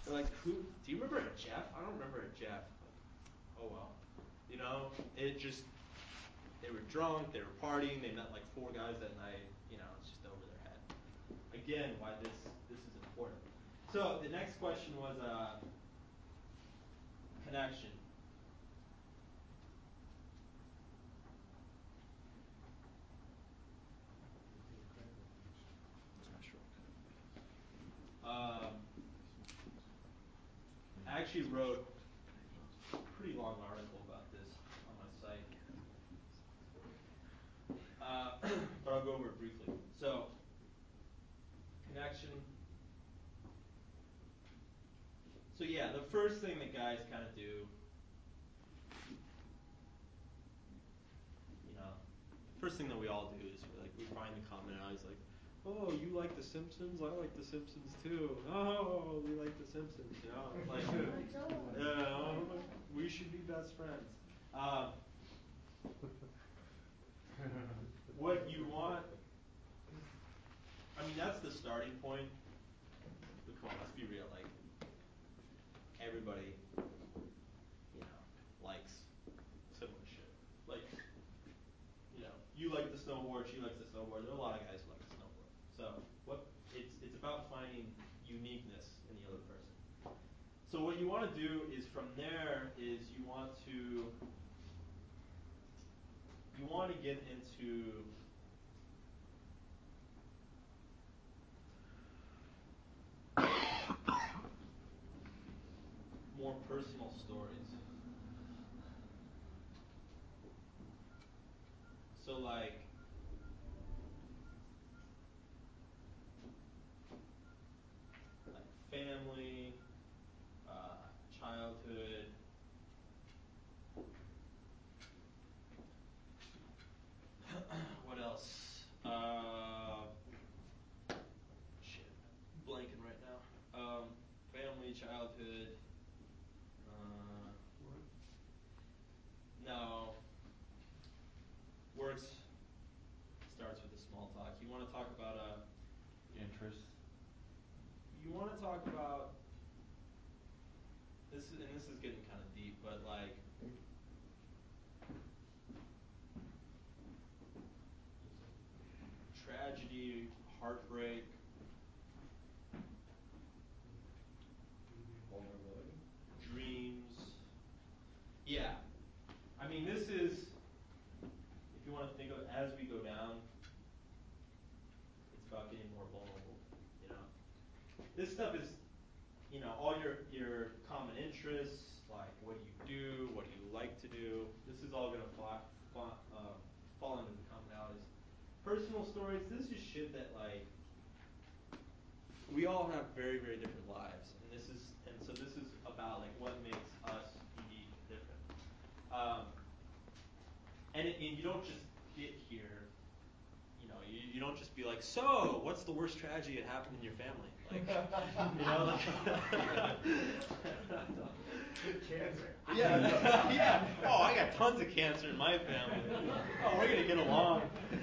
They're like, who? Do you remember a Jeff? I don't remember a Jeff. Like, oh well. It just they were drunk, they were partying, they met like four guys that night. It's just over their head. Again, why this is important. So the next question was connection. I actually wrote a pretty long article about this on my site, but I'll go over it briefly. So, connection. So yeah, the first thing that guys kind of do, first thing that we all do is we find the commonalities. Like, oh, you like The Simpsons? I like The Simpsons too. Oh, we like The Simpsons. Like, we should be best friends. What you want, that's the starting point. But come on, let's be real. Like, everybody, likes similar shit. Like, you like the snowboard, she likes the snowboard. There are a lot of guys who like the snowboard. So it's about finding uniqueness in the other person. So what you want to do is from there is you want to get into more personal stories. So like family, childhood. What else? Shit, blanking right now. Family, childhood. No. Works starts with a small talk. You want to talk about interests. You want to talk about this is getting kind of deep, but like tragedy, heartbreak, Vulnerability. dreams. Yeah. This is, if you want to think of it as we go down, it's about getting more vulnerable. This stuff is, all your common interests, like what do you do, what do you like to do. This is all going to fall into the commonalities. Personal stories, this is shit that like we all have very, very different lives, and so this is about like what makes us unique and different. And you don't just get here. You don't just be like, so what's the worst tragedy that happened in your family? Like, Cancer. Yeah. Oh, I got tons of cancer in my family. Oh, we're gonna get along.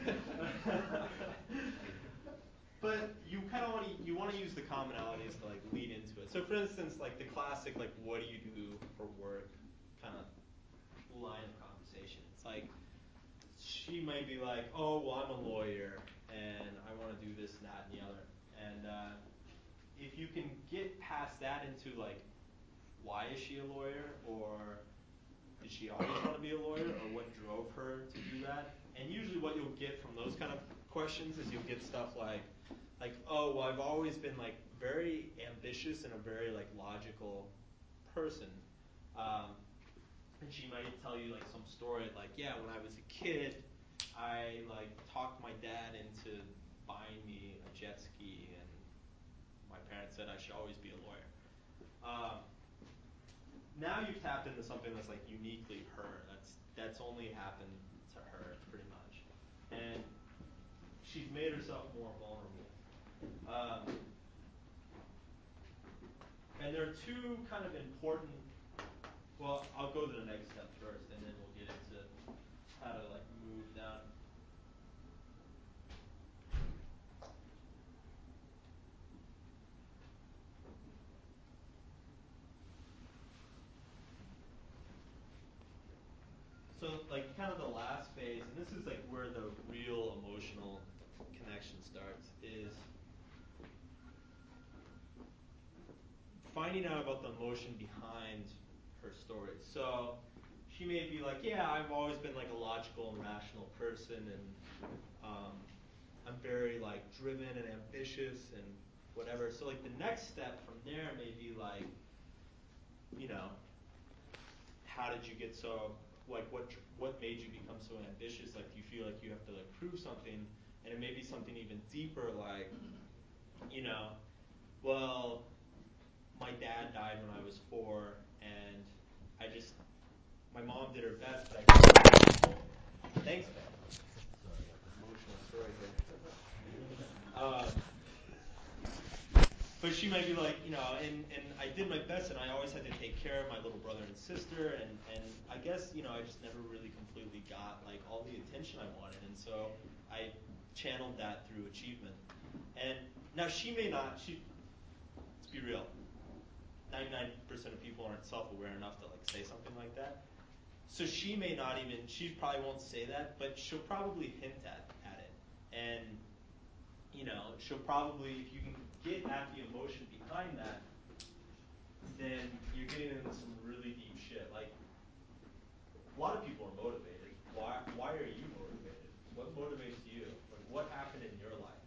But you kind of want to use the commonalities to like lead into it. So, for instance, like the classic, like, what do you do for work, kind of line of conversation. It's like she might be like, oh, well, I'm a lawyer and I want to do this, that, and the other. And if you can get past that into like, why is she a lawyer, or did she always want to be a lawyer, or what drove her to do that? And usually what you'll get from those kind of questions is you'll get stuff like, oh, well, I've always been like very ambitious and a very like logical person. And she might tell you like some story like, yeah, when I was a kid, I like talked my dad into buying me a jet ski, and my parents said I should always be a lawyer. Now you've tapped into something that's like uniquely her. That's only happened to her pretty much, and she's made herself more vulnerable. And there are two kind of important. Well, I'll go to the next step first, and then we'll get into how to like move down. so like kind of the last phase, and this is like where the real emotional connection starts, is finding out about the emotion behind her story. So she may be like, yeah, I've always been like a logical and rational person, and I'm very like driven and ambitious and whatever. So like the next step from there may be like, you know, how did you get so, like what made you become so ambitious? Like do you feel like you have to like prove something? And it may be something even deeper, like, you know, well, my dad died when I was 4, and I just, my mom did her best, but thanks, man. Sorry, emotional story here. But she might be like, you know, and I did my best, and I always had to take care of my little brother and sister, and I guess, you know, I just never really completely got like all the attention I wanted, and so I channeled that through achievement. And now she may not, let's be real, 99% of people aren't self-aware enough to like say something like that. So she may not even, she probably won't say that, but she'll probably hint at it. And, you know, she'll probably, if you can get at the emotion behind that, then you're getting into some really deep shit. Like, a lot of people are motivated. Why are you motivated? What motivates you? Like, what happened in your life?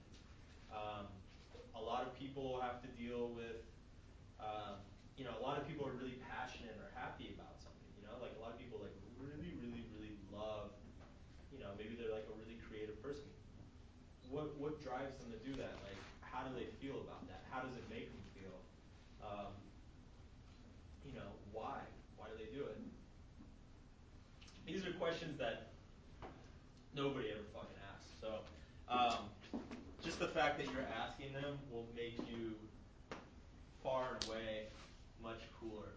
A lot of people have to deal with, you know, a lot of people are really passionate or happy about something. You know, like a lot of people like really, really, really love. You know, maybe they're like a really creative person. What drives them to do that? Like, how do they feel about that? How does it make them feel? You know, why? Why do they do it? These are questions that nobody ever fucking asks. So, just the fact that you're asking them will make you far and away much cooler.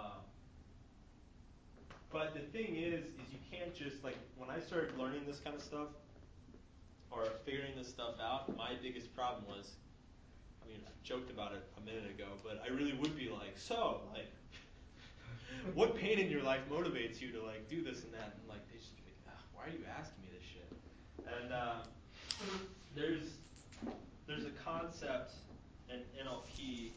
But the thing is you can't just, like, when I started learning this kind of stuff, or figuring this stuff out, my biggest problem was, I mean, I joked about it a minute ago, but I really would be like, so, like, what pain in your life motivates you to, like, do this and that? And, like, they just be like, why are you asking me this shit? And there's a concept in NLP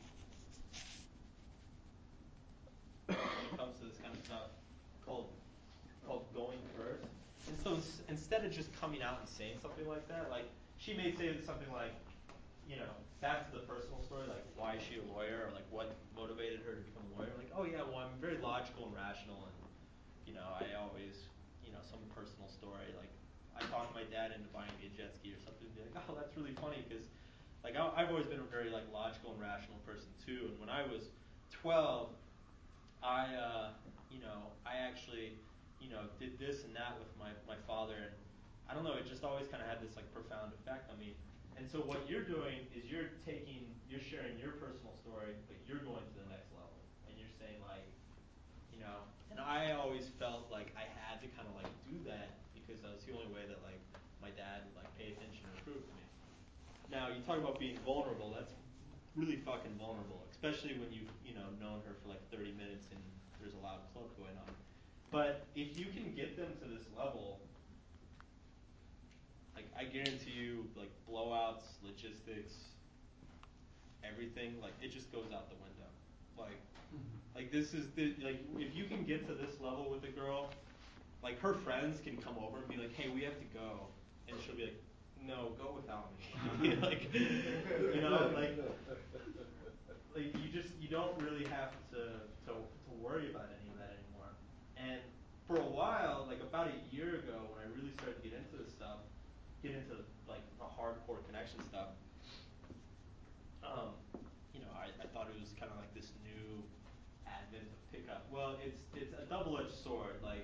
when it comes to this kind of stuff called going first. And so instead of just coming out and saying something like that, like, she may say something like, you know, back to the personal story, like, why is she a lawyer, or like what motivated her to become a lawyer? Like, oh yeah, well, I'm very logical and rational, and, you know, I always, you know, some personal story, like, I talked my dad into buying me a jet ski or something, and be like, oh, that's really funny, because, like, I've always been a very, like, logical and rational person too, and when I was 12, you know, I actually, you know, did this and that with my father, and I don't know, it just always kind of had this like profound effect on me. And so what you're doing is you're sharing your personal story, but you're going to the next level, and you're saying like, you know, and I always felt like I had to kind of like do that because that was the only way that like my dad would like pay attention or approve of me. Now you talk about being vulnerable, that's really fucking vulnerable, especially when you've, you know, known her for like 30 minutes and there's a loud club going on. But if you can get them to this level, like, I guarantee you, like, blowouts, logistics, everything, like, it just goes out the window. Like this is like, if you can get to this level with a girl, like, her friends can come over and be like, hey, we have to go, and she'll be like, no, go without me. Like, you know, like you don't really have to worry about any of that anymore. And for a while, like about a year ago, when I really started to get into this stuff, get into like the hardcore connection stuff, you know, I thought it was kind of like this new advent of pickup. Well, it's a double-edged sword. Like,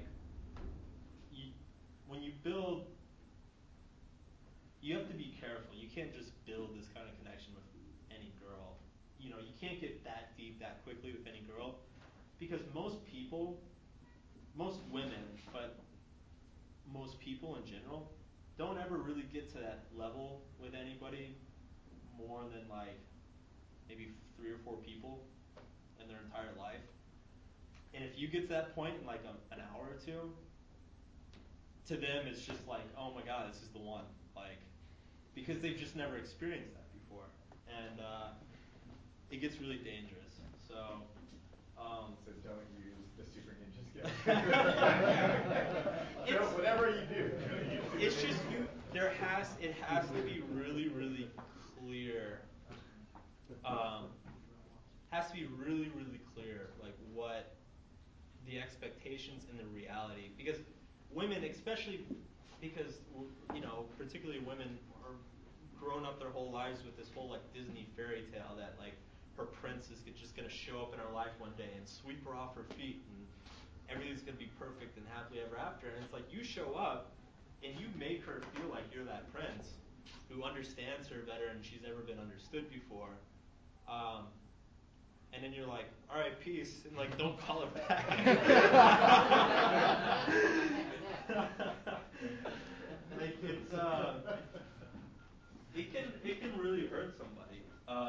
when you build, you have to be careful. You can't just build this kind of connection with any girl. You know, you can't get that deep that quickly with any girl, because most people, most women, but most people in general, don't ever really get to that level with anybody more than like maybe 3 or 4 people in their entire life. And if you get to that point in like an hour or two, to them it's just like, oh my god, this is the one, like, because they've just never experienced that before, and it gets really dangerous. So don't use the super ninja skill. It's- Whatever you do. It's just it has to be really, really clear. Has to be really, really clear, like what the expectations and the reality, because women, especially because particularly women are grown up their whole lives with this whole like Disney fairy tale that like her prince is just going to show up in her life one day and sweep her off her feet and everything's going to be perfect and happily ever after. And it's like you show up and you make her feel like you're that prince who understands her better than she's ever been understood before. And then you're like, all right, peace, and like don't call her back. Like it can really hurt somebody.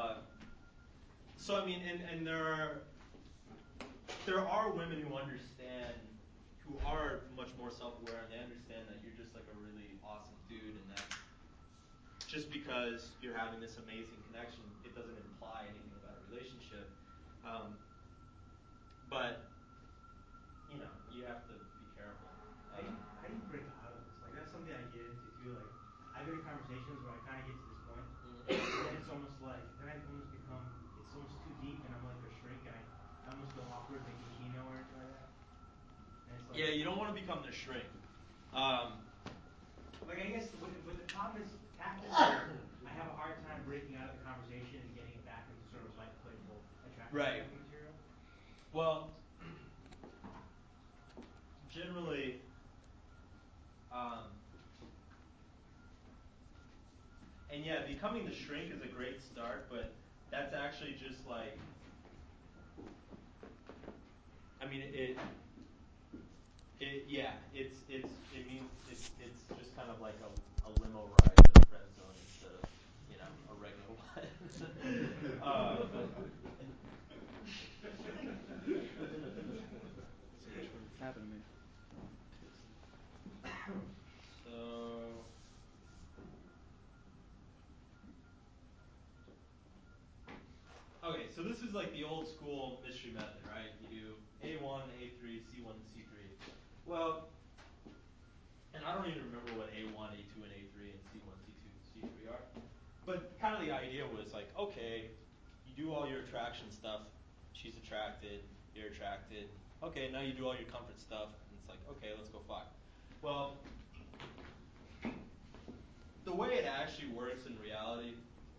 So I mean, and there are women who understand, who are much more self-aware, and they understand that you're just like a really awesome dude, and that just because you're having this amazing connection, it doesn't imply anything about a relationship. But you have to be careful. How do you break out of this? Like that's something I get into too. Like I've been in conversations where I kind of get to this point, and then it's almost like then I almost become it's almost too deep, and I'm like a shrink, and I almost feel awkward making keynote or anything like that. And it's like, Yeah, you don't want to become the shrink. Like I guess, but the problem is after that, I have a hard time breaking out of the conversation and getting it back into sort of like playful, attractive Right. material. Well, generally, and yeah, becoming the shrink is a great start, but that's actually just like, I mean, it means it's just kind of like a limo ride to the friend zone instead of a regular one. It's happened to me. So, okay, so this is like the old school mystery method, right? You do A1, A3, C1, C3. Well, and I don't even remember what A1, A2, and A3, and C1, C2, C3 are. But kind of the idea was like, okay, you do all your attraction stuff. She's attracted. You're attracted. Okay, now you do all your comfort stuff. And it's like, okay, let's go fuck. Well, the way it actually works in reality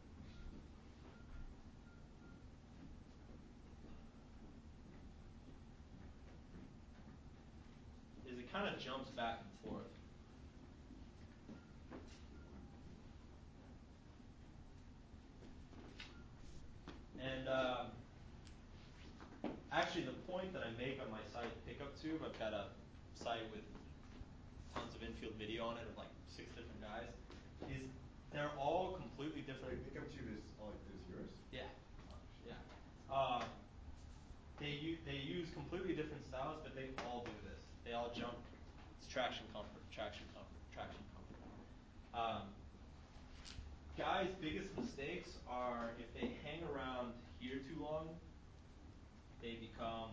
is it kind of jumps back and forth. And actually, the point that I make on my site, PickupTube, I've got a site with tons of infield video on it of like 6 different guys, is they're all completely different. Wait, PickupTube is yours? Yeah. Oh, shit. Yeah. They use completely different styles, but they all do this. They all jump. It's traction comfort, traction comfort, traction comfort. Guys' biggest mistakes are if they hang around here too long, they become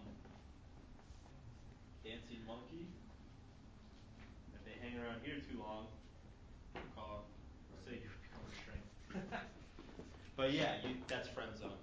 dancing monkey. If they hang around here too long, say you become a shrink. But yeah, that's friend zone.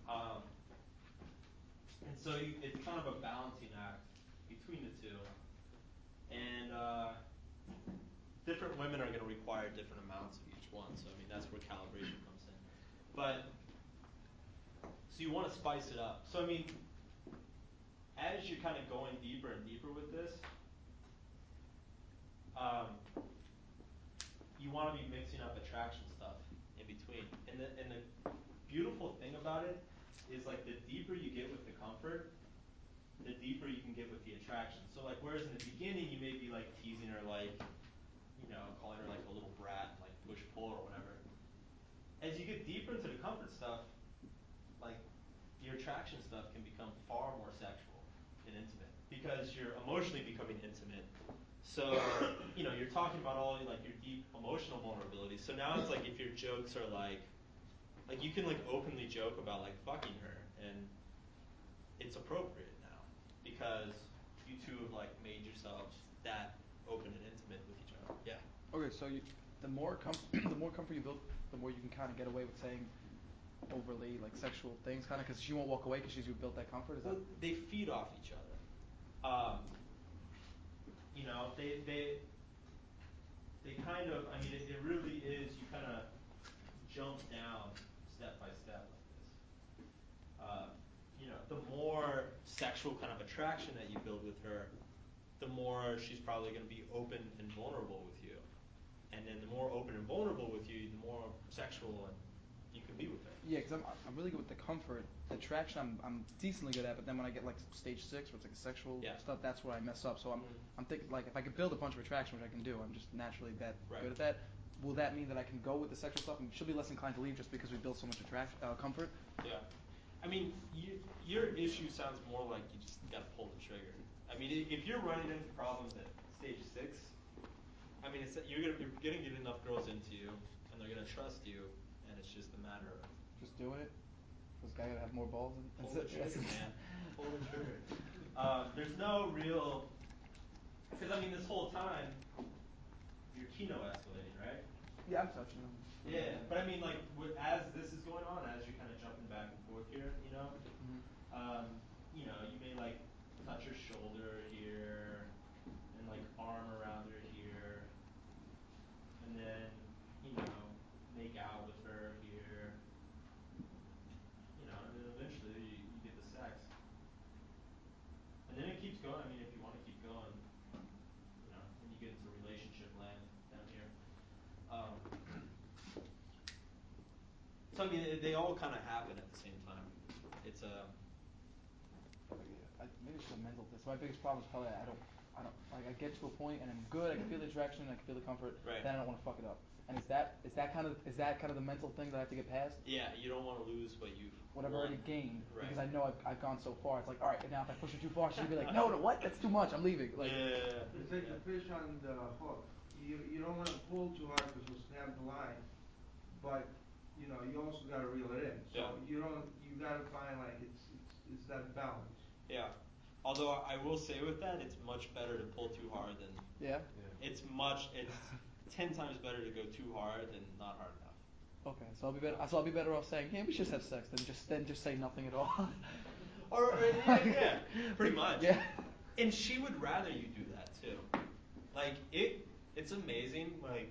And so it's kind of a balancing act between the two. And different women are going to require different amounts of each one. So I mean, that's where calibration comes in. But so you want to spice it up. So I mean, as you're kind of going deeper and deeper with this, you want to be mixing up attraction stuff in between. And the beautiful thing about it is like the deeper you get with the comfort, the deeper you can get with the attraction. So like whereas in the beginning you may be like teasing her like, calling her like a little brat and like push pull or whatever. As you get deeper into the comfort stuff, like your attraction stuff can become far more sexual and intimate because you're emotionally becoming intimate. So, you're talking about all like your deep emotional vulnerabilities. So now it's like if your jokes are like you can like openly joke about like fucking her, and it's appropriate now because you two have like made yourselves that open and intimate with each other. Yeah. Okay, so the more the more comfort you build, the more you can kind of get away with saying overly like sexual things, kind of, because she won't walk away because she's built that comfort. Is that? Well, they feed off each other. They kind of. I mean, it really is. You kind of jump down step by step like this. The more sexual kind of attraction that you build with her, the more she's probably going to be open and vulnerable with you. And then the more open and vulnerable with you, the more sexual and you can be with her. Yeah, because I'm really good with the comfort. The attraction I'm decently good at, but then when I get like stage 6, where it's like a sexual stuff, that's where I mess up. So I'm thinking like if I could build a bunch of attraction, which I can do, I'm just naturally that good at that. Will that mean that I can go with the sexual stuff and she'll be less inclined to leave just because we built so much comfort? Yeah. I mean, your issue sounds more like you just got to pull the trigger. I mean, if you're running into problems at stage 6, I mean, you're gonna get enough girls into you, and they're gonna trust you, and it's just a matter of just doing it. This guy gotta have more balls. Pull the trigger, man. Pull the trigger. There's no real, because I mean, this whole time you're kino escalating, right? Yeah, I'm touching him. Yeah, but I mean, like, as this is going on, as you're kind of jumping back and forth here, you may like touch her shoulder here, and like arm around her here, and then make out with her here, and then eventually you get the sex, and then it keeps going. I mean, if you want to keep going, then you get into relationship land down here. So I mean, they all kind of happen at the same time. It's maybe it's a mental thing. So my biggest problem is probably I don't like I get to a point and I'm good. I can feel the attraction, I can feel the comfort. Right. Then I don't want to fuck it up. And is that kind of the mental thing that I have to get past? Yeah, you don't want to lose what you've I've already gained, right. Because I know I've gone so far. It's like, all right, now if I push it too far, she'll be like, no, what? That's too much. I'm leaving. Like, It's like the fish on the hook. You don't want to pull too hard because you'll snap the line, but you also got to reel it in. So you got to find like it's that balance. Yeah. Although I will say with that, it's much better to pull too hard than it's 10 times better to go too hard than not hard enough. Okay, so I'll be better off saying, hey, we should just have sex than just say nothing at all. or yeah, pretty much. Yeah. And she would rather you do that too. Like it's amazing. Like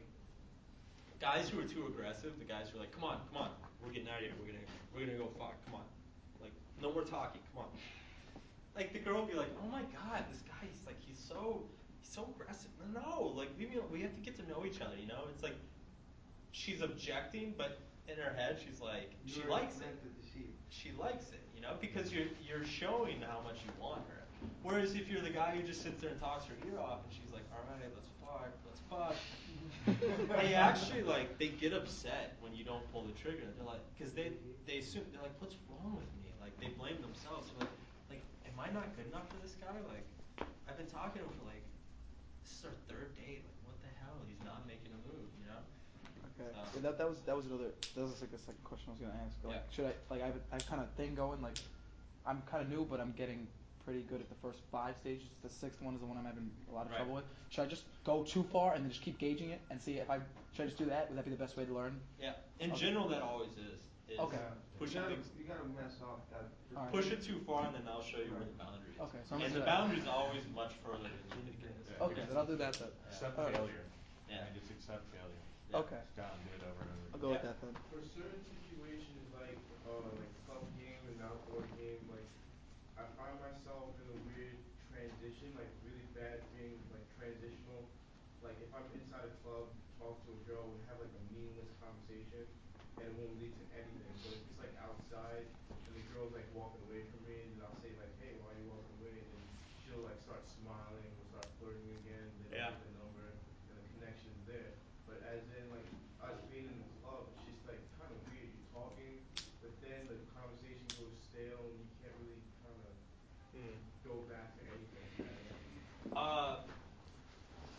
guys who are too aggressive, the guys who are like, come on, we're getting out of here. We're gonna go fuck. Come on. Like no more talking. Come on. Like the girl will be like, oh my god, this guy he's so aggressive. No, like leave me alone. We have to get to know each other. It's like she's objecting, but in her head she's like she likes it. She likes it, because you're showing how much you want her. Whereas if you're the guy who just sits there and talks her ear off, and she's like, all right, let's fuck. They actually they get upset when you don't pull the trigger. They're like, because they assume they're like, what's wrong with me? Like they blame themselves. They're like, am I not good enough for this guy? Like I've been talking to him for this is our 3rd date. Like what the hell? He's not making a move. Okay. So. Yeah, that was like the second question I was gonna ask. Like, should I I have kind of thing going like I'm kind of new, but I'm getting pretty good at the first 5 stages. The 6th one is the one I'm having a lot of trouble with. Should I just go too far and then just keep gauging it and see should I just do that? Would that be the best way to learn? Yeah. In general, that always is. Okay. You gotta mess off that. Right. Push it too far, and then I'll show you where the boundary is. Okay. So and the boundary is always much further than you think it is. Okay, then I'll do that then. Accept failure. Yeah. I mean, just accept failure. Yeah. Okay. Scott did it over and over. I'll go with that then. For certain situations like club game and outdoor game, like I find myself in a weird transition, like really bad thing, like transitional. Like if I'm inside a club, talk to a girl, we have like a meaningless conversation, and it won't lead to anything. But if it's like outside, and the girl's like walking away from me, and then I'll say like, hey, why are you walking away? And then she'll like start smiling, we'll start flirting again, then I'll get the number, and the connection's there. But as in like us being in the club, it's just like kind of weird. You're talking, but then the conversation goes stale, and you can't really kind of go back to anything. I don't know.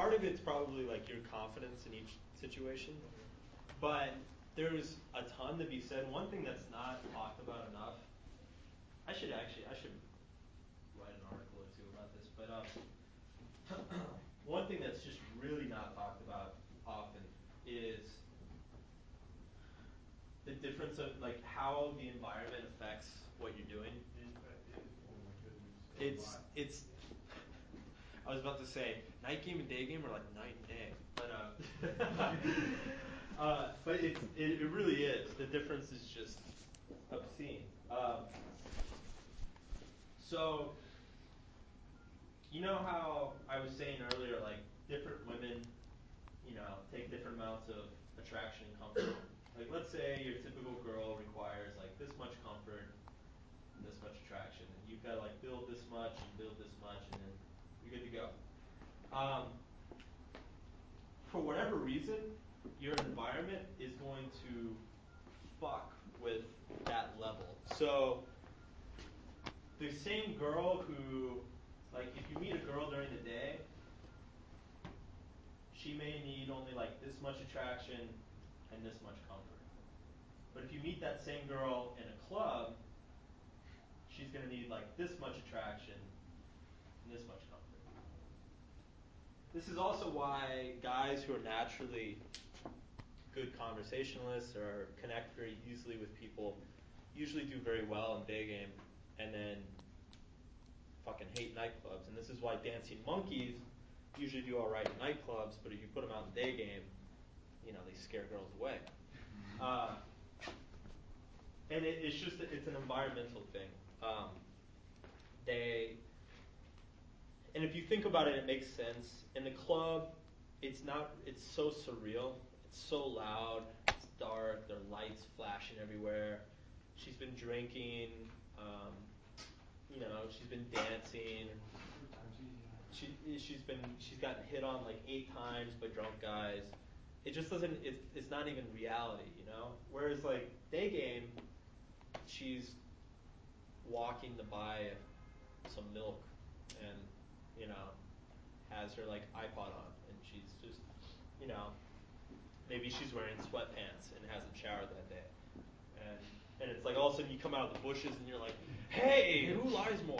part of it's probably like your confidence in each situation, but there's a ton to be said. One thing that's not talked about enough. I should write an article or two about this, but one thing that's just really not talked about often is the difference of like how the environment affects what you're doing. Oh my goodness. It's I was about to say night game and day game are like night and day, but it really is. The difference is just obscene. So you know how I was saying earlier, like different women, take different amounts of attraction and comfort. Like let's say your typical girl requires like this much comfort and this much attraction, and you've got to like build this much and build this much, and then you're good to go. For whatever reason, your environment is going to fuck with that level. So the same girl who, like if you meet a girl during the day, she may need only like this much attraction and this much comfort. But if you meet that same girl in a club, she's going to need like this much attraction and this much comfort. This is also why guys who are naturally good conversationalists or connect very easily with people usually do very well in day game and then fucking hate nightclubs. And this is why dancing monkeys usually do all right in nightclubs, but if you put them out in day game, they scare girls away. And it's just it's an environmental thing. And if you think about it, it makes sense. In the club, it's so surreal. It's so loud. It's dark. There are lights flashing everywhere. She's been drinking. She's been dancing. She's gotten hit on like 8 times by drunk guys. It just doesn't. It's not even reality, Whereas like day game, she's walking to buy some milk and has her like iPod on, and she's just maybe she's wearing sweatpants and hasn't showered that day, and it's like all of a sudden you come out of the bushes and you're like, hey, who lies more,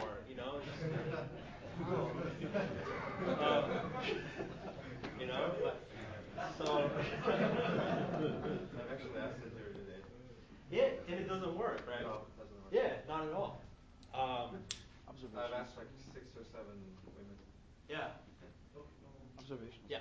so I've actually asked it there today. yeah, and it doesn't work, right? No, it doesn't work. Yeah, not at all. I've asked like 6 or 7 women. Yeah. Observation. Yeah.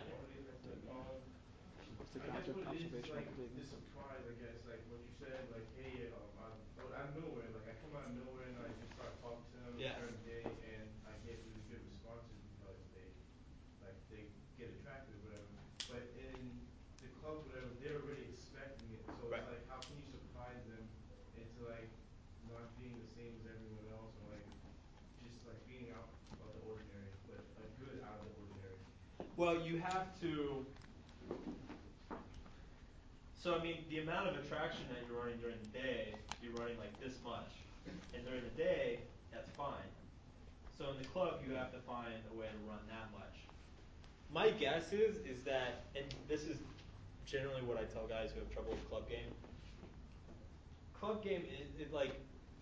I guess what it is like the surprise. I guess like what you said, like hey, out of nowhere, like I come out of nowhere and I just start talking to them Yeah. during the day, and I get really good responses because they get attracted or whatever. But in the clubs, whatever, they're already expecting it. So Right. it's like, how can you surprise them into like not being the same as everyone else, or like just like being out of the ordinary, but a good out of the ordinary? Well, you have to. So I mean, the amount of attraction that you're running during the day, you're running like this much, and during the day, that's fine. So in the club, you have to find a way to run that much. My guess is that, and this is generally what I tell guys who have trouble with club game. Club game is like,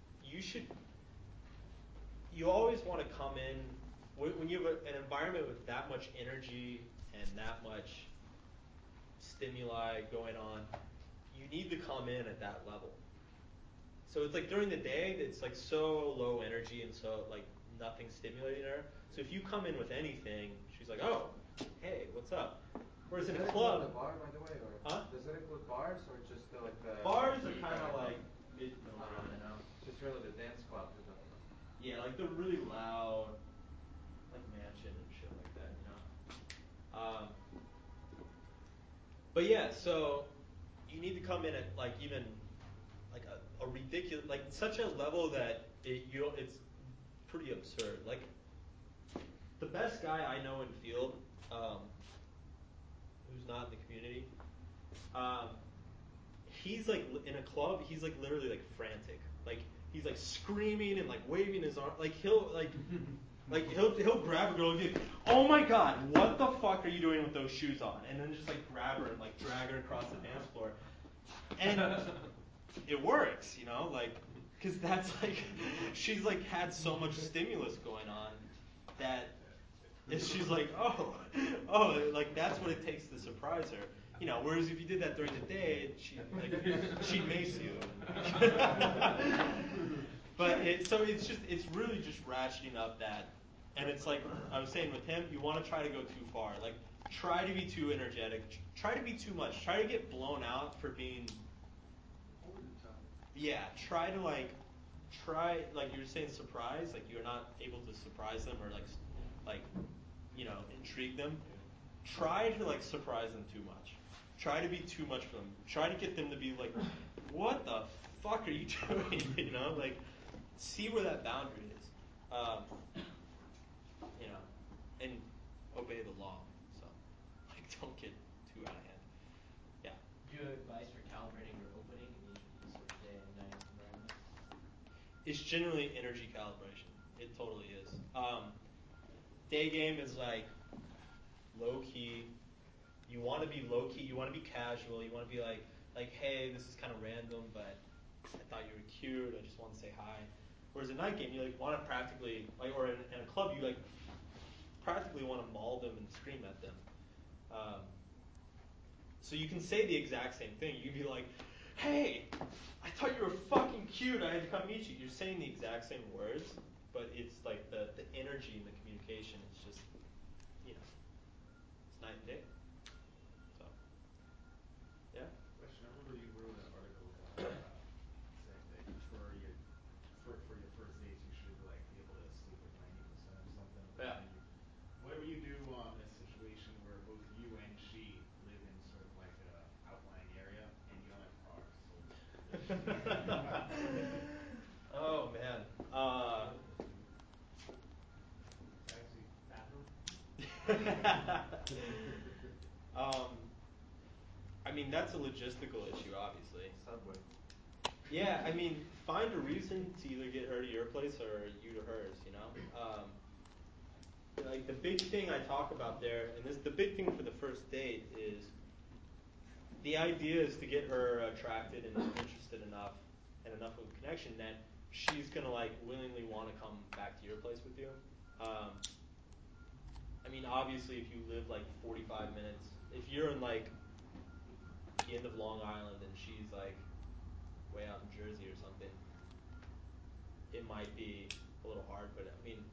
you always want to come in, when you have an environment with that much energy and that much stimuli going on, you need to come in at that level. So it's like during the day, it's like so low energy and so like nothing stimulating her. So if you come in with anything, she's like, oh, hey, what's up? Whereas in a club, the bar, by the way, or does it include bars or just like the bars are kind of like middle ground, Just really the dance club. Yeah, like the really loud, like mansion and shit like that, But yeah, so you need to come in at like even like a ridiculous, like such a level that it's pretty absurd. Like the best guy I know in field, who's not in the community, he's like in a club, he's like literally like frantic, like he's like screaming and like waving his arm, like he'll like Like he'll grab a girl and be, oh my god, what the fuck are you doing with those shoes on? And then just like grab her and like drag her across the dance floor, and it works, you know, like, because that's like, she's like had so much stimulus going on that she's like, oh, like that's what it takes to surprise her. You know, whereas if you did that during the day, she'd mace you. But it's really just ratcheting up that, and it's like I was saying with him, you want to try to go too far. Like, try to be too energetic. Try to be too much. Try to get blown out for being. Yeah, try like you were saying, surprise. Like you're not able to surprise them or like you know, intrigue them. Try to like surprise them too much. Try to be too much for them. Try to get them to be like, what the fuck are you doing? You know, like, see where that boundary is. You know, and obey the law. So, like, don't get too out of hand. Yeah. Do you have advice for calibrating your opening in each sort of day and night environment? It's generally energy calibration. It totally is. Day game is like low key. You want to be low key. You want to be casual. You want to be like, hey, this is kind of random, but I thought you were cute. I just want to say hi. Whereas a night game, you like want to practically, like, or in a club, you like practically want to maul them and scream at them. So you can say the exact same thing. You can be like, hey, I thought you were fucking cute. I had to come meet you. You're saying the exact same words, but it's like the energy and the communication is just, you know, it's night and day. So, yeah. Question. I remember you wrote an article saying that for your first dates you should like be able to sleep like 90% or something. Yeah. What do you do in a situation where both you and she live in sort of like a outlying area and you don't have cars? Oh man. Taxi. Bathroom. I mean, that's a logistical issue, obviously. Subway. Yeah, I mean, find a reason to either get her to your place or you to hers, you know? Like, the big thing I talk about there, and the big thing for the first date is, the idea is to get her attracted and interested enough, and enough of a connection that she's going to, like, willingly want to come back to your place with you. I mean, obviously, if you live, like, 45 minutes, if you're in, like, the end of Long Island and she's, like, way out in Jersey or something, it might be a little hard. But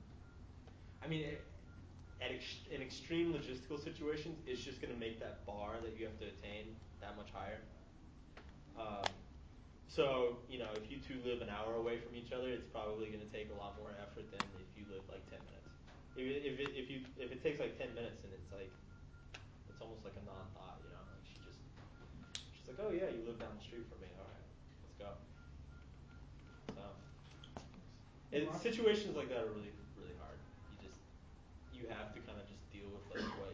in extreme logistical situations, it's just going to make that bar that you have to attain that much higher. So, you know, if you two live an hour away from each other, it's probably going to take a lot more effort than if you live like 10 minutes. If it takes like 10 minutes, and it's like, it's almost like a non-thought, you know, like she's like, oh yeah, you live down the street from me. All right, let's go. So, situations like that are really, really hard. You have to kind of just deal with like what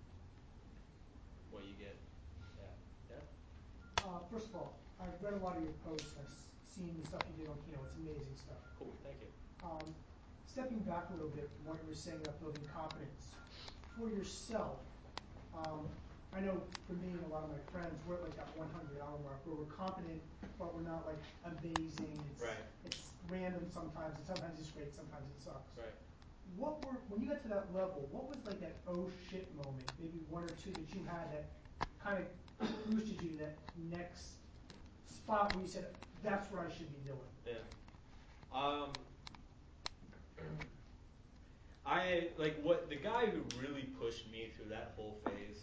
you get. Yeah. First of all, I've read a lot of your posts. I've seen the stuff you did on Kino. It's amazing stuff. Cool. Thank you. Stepping back a little bit from what you were saying about building confidence for yourself. I know for me and a lot of my friends, we're at like that 100-hour mark where we're confident, but we're not like amazing. It's random sometimes, and sometimes it's great, sometimes it sucks. Right. When you got to that level, what was like that oh shit moment, maybe one or two that you had that kind of boosted you to that next spot where you said, that's what I should be doing? Yeah. The guy who really pushed me through that whole phase,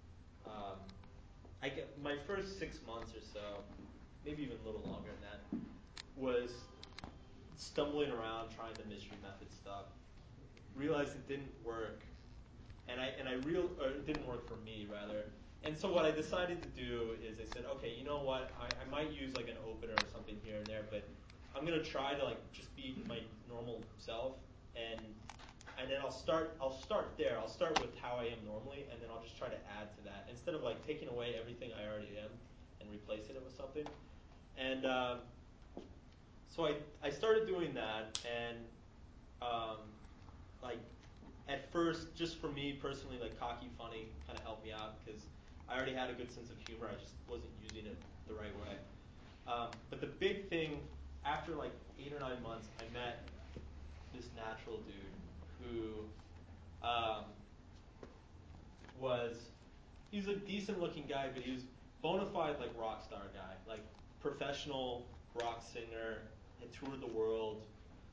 my first 6 months or so, maybe even a little longer than that, was stumbling around trying the mystery method stuff. Realized it didn't work, or it didn't work for me rather. And so what I decided to do is I said, okay, you know what? I might use like an opener or something here and there, but I'm gonna try to like just be my normal self, and then I'll start there. I'll start with how I am normally, and then I'll just try to add to that instead of like taking away everything I already am and replacing it with something. And so I started doing that, and like, at first, just for me personally, like, cocky, funny kind of helped me out because I already had a good sense of humor. I just wasn't using it the right way. But the big thing, after like 8 or 9 months, I met this natural dude who he was a decent looking guy, but he was bona fide like rock star guy, like professional rock singer, had toured the world,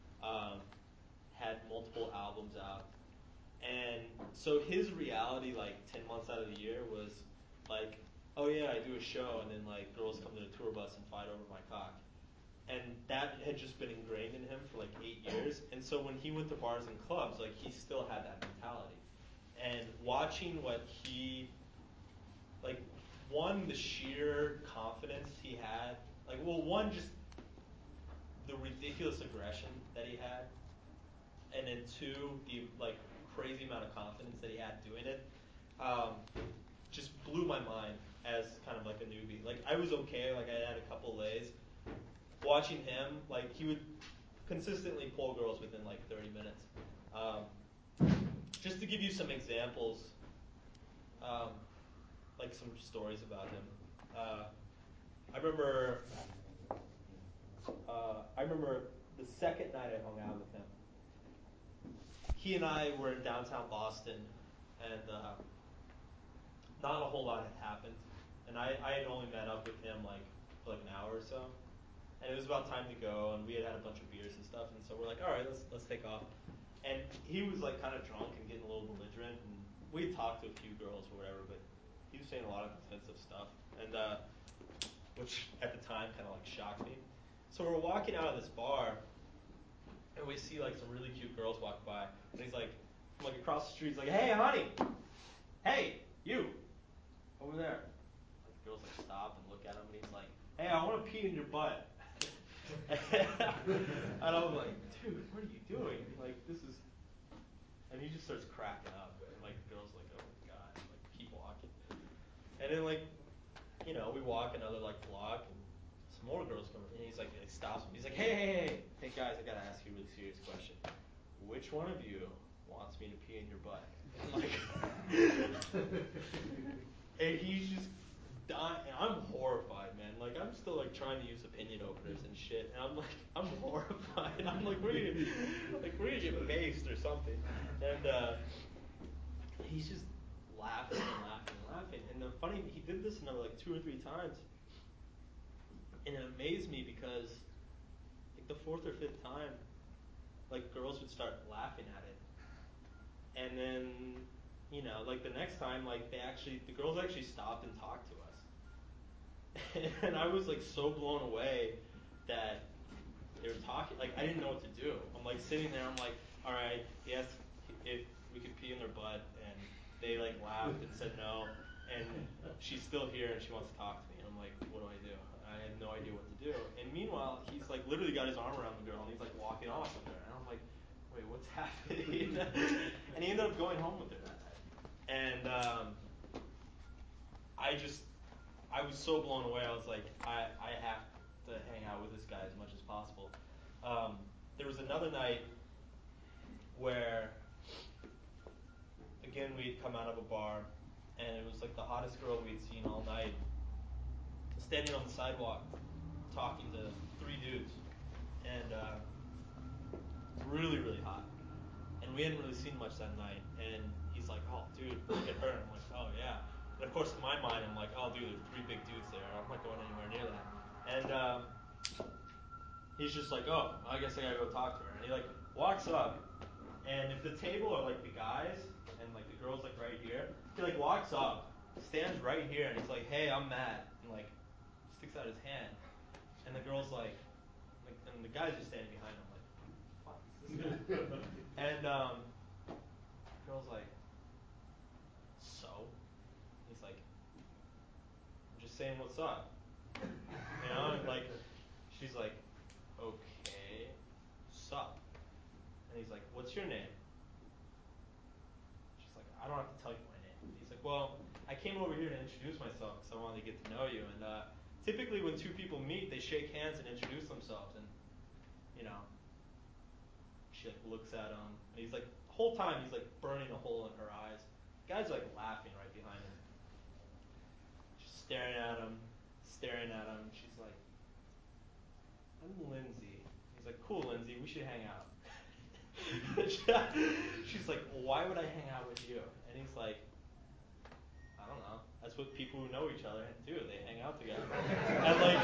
had multiple albums out. And so his reality, like 10 months out of the year, was like, oh yeah, I do a show, and then like girls come to the tour bus and fight over my cock. And that had just been ingrained in him for like 8 years. And so when he went to bars and clubs, like he still had that mentality. And watching what he, like, one, the sheer confidence he had, like, well, one, just the ridiculous aggression that he had, and then two, the like crazy amount of confidence that he had doing it, just blew my mind as kind of like a newbie. Like I was okay, like I had a couple lays. Watching him, like he would consistently pull girls within like 30 minutes. Just to give you some examples, like some stories about him. I remember the second night I hung out with him. He and I were in downtown Boston, and not a whole lot had happened. And I had only met up with him like for like an hour or so. And it was about time to go, and we had a bunch of beers and stuff. And so we're like, all right, let's take off. And he was like kind of drunk and getting a little belligerent. And we talked to a few girls or whatever, but he was saying a lot of offensive stuff, and which at the time kind of like shocked me. So we're walking out of this bar, and we see like some really cute girls walk by, and he's like, from like across the street, he's like, hey, honey, hey, you, over there. Like the girls like stop and look at him, and he's like, hey, I want to pee in your butt. And I was like, dude, what are you doing? Like this is, and he just starts cracking up, and like the girls like, oh my god, like keep walking. And then like, you know, we walk another like block, and some more girls come in, and he's like, he stops me. He's like, hey guys, I gotta ask you a really serious question. Which one of you wants me to pee in your butt? Like, and he's just dying. And I'm horrified, man. Like I'm still like trying to use opinion openers and shit, and I'm horrified. I'm like, we're gonna get maced or something. And he's just laughing and laughing and laughing. And the funny, he did this another like 2 or 3 times, and it amazed me because like the 4th or 5th time, like girls would start laughing at it, and then you know, like the next time, like the girls actually stopped and talked to us, and I was like so blown away that they were talking. Like I didn't know what to do. I'm like sitting there. I'm like, all right, he asked if we could pee in their butt, and they like laughed and said no, and she's still here and she wants to talk to me. And I'm like, what do I do? I had no idea what to do. And meanwhile, he's like literally got his arm around the girl, and he's like walking off with her. And I'm like, wait, what's happening? And he ended up going home with her that night. And I was so blown away. I was like, I have to hang out with this guy as much as possible. There was another night where, again, we'd come out of a bar, and it was like the hottest girl we'd seen all night, standing on the sidewalk, talking to 3 dudes, and really, really hot. And we hadn't really seen much that night, and he's like, oh, dude, look at her. And I'm like, oh, yeah. And of course, in my mind, I'm like, oh, dude, there's 3 big dudes there. I'm not going anywhere near that. And he's just like, oh, I guess I gotta go talk to her. And he like walks up, and if the table are like the guys, and like the girl's like right here, he like walks up, stands right here, and he's like, hey, I'm Matt, and like sticks out his hand. And the girl's like, and the guy's just standing behind him, like, fuck is this guy? And girl's like, so? He's like, I'm just saying what's up. You know, and like, she's like, okay, sup? And he's like, what's your name? She's like, I don't have to tell you my name. And he's like, well, I came over here to introduce myself because I wanted to get to know you. And typically when 2 people meet, they shake hands and introduce themselves. And, you know, she like looks at him, and he's like whole time he's like burning a hole in her eyes. The guy's like laughing right behind him. Just staring at him, staring at him. She's like, I'm Lindsay. He's like, cool, Lindsay, we should hang out. She's like, well, why would I hang out with you? And he's like, I don't know. That's what people who know each other do. They hang out together. And like,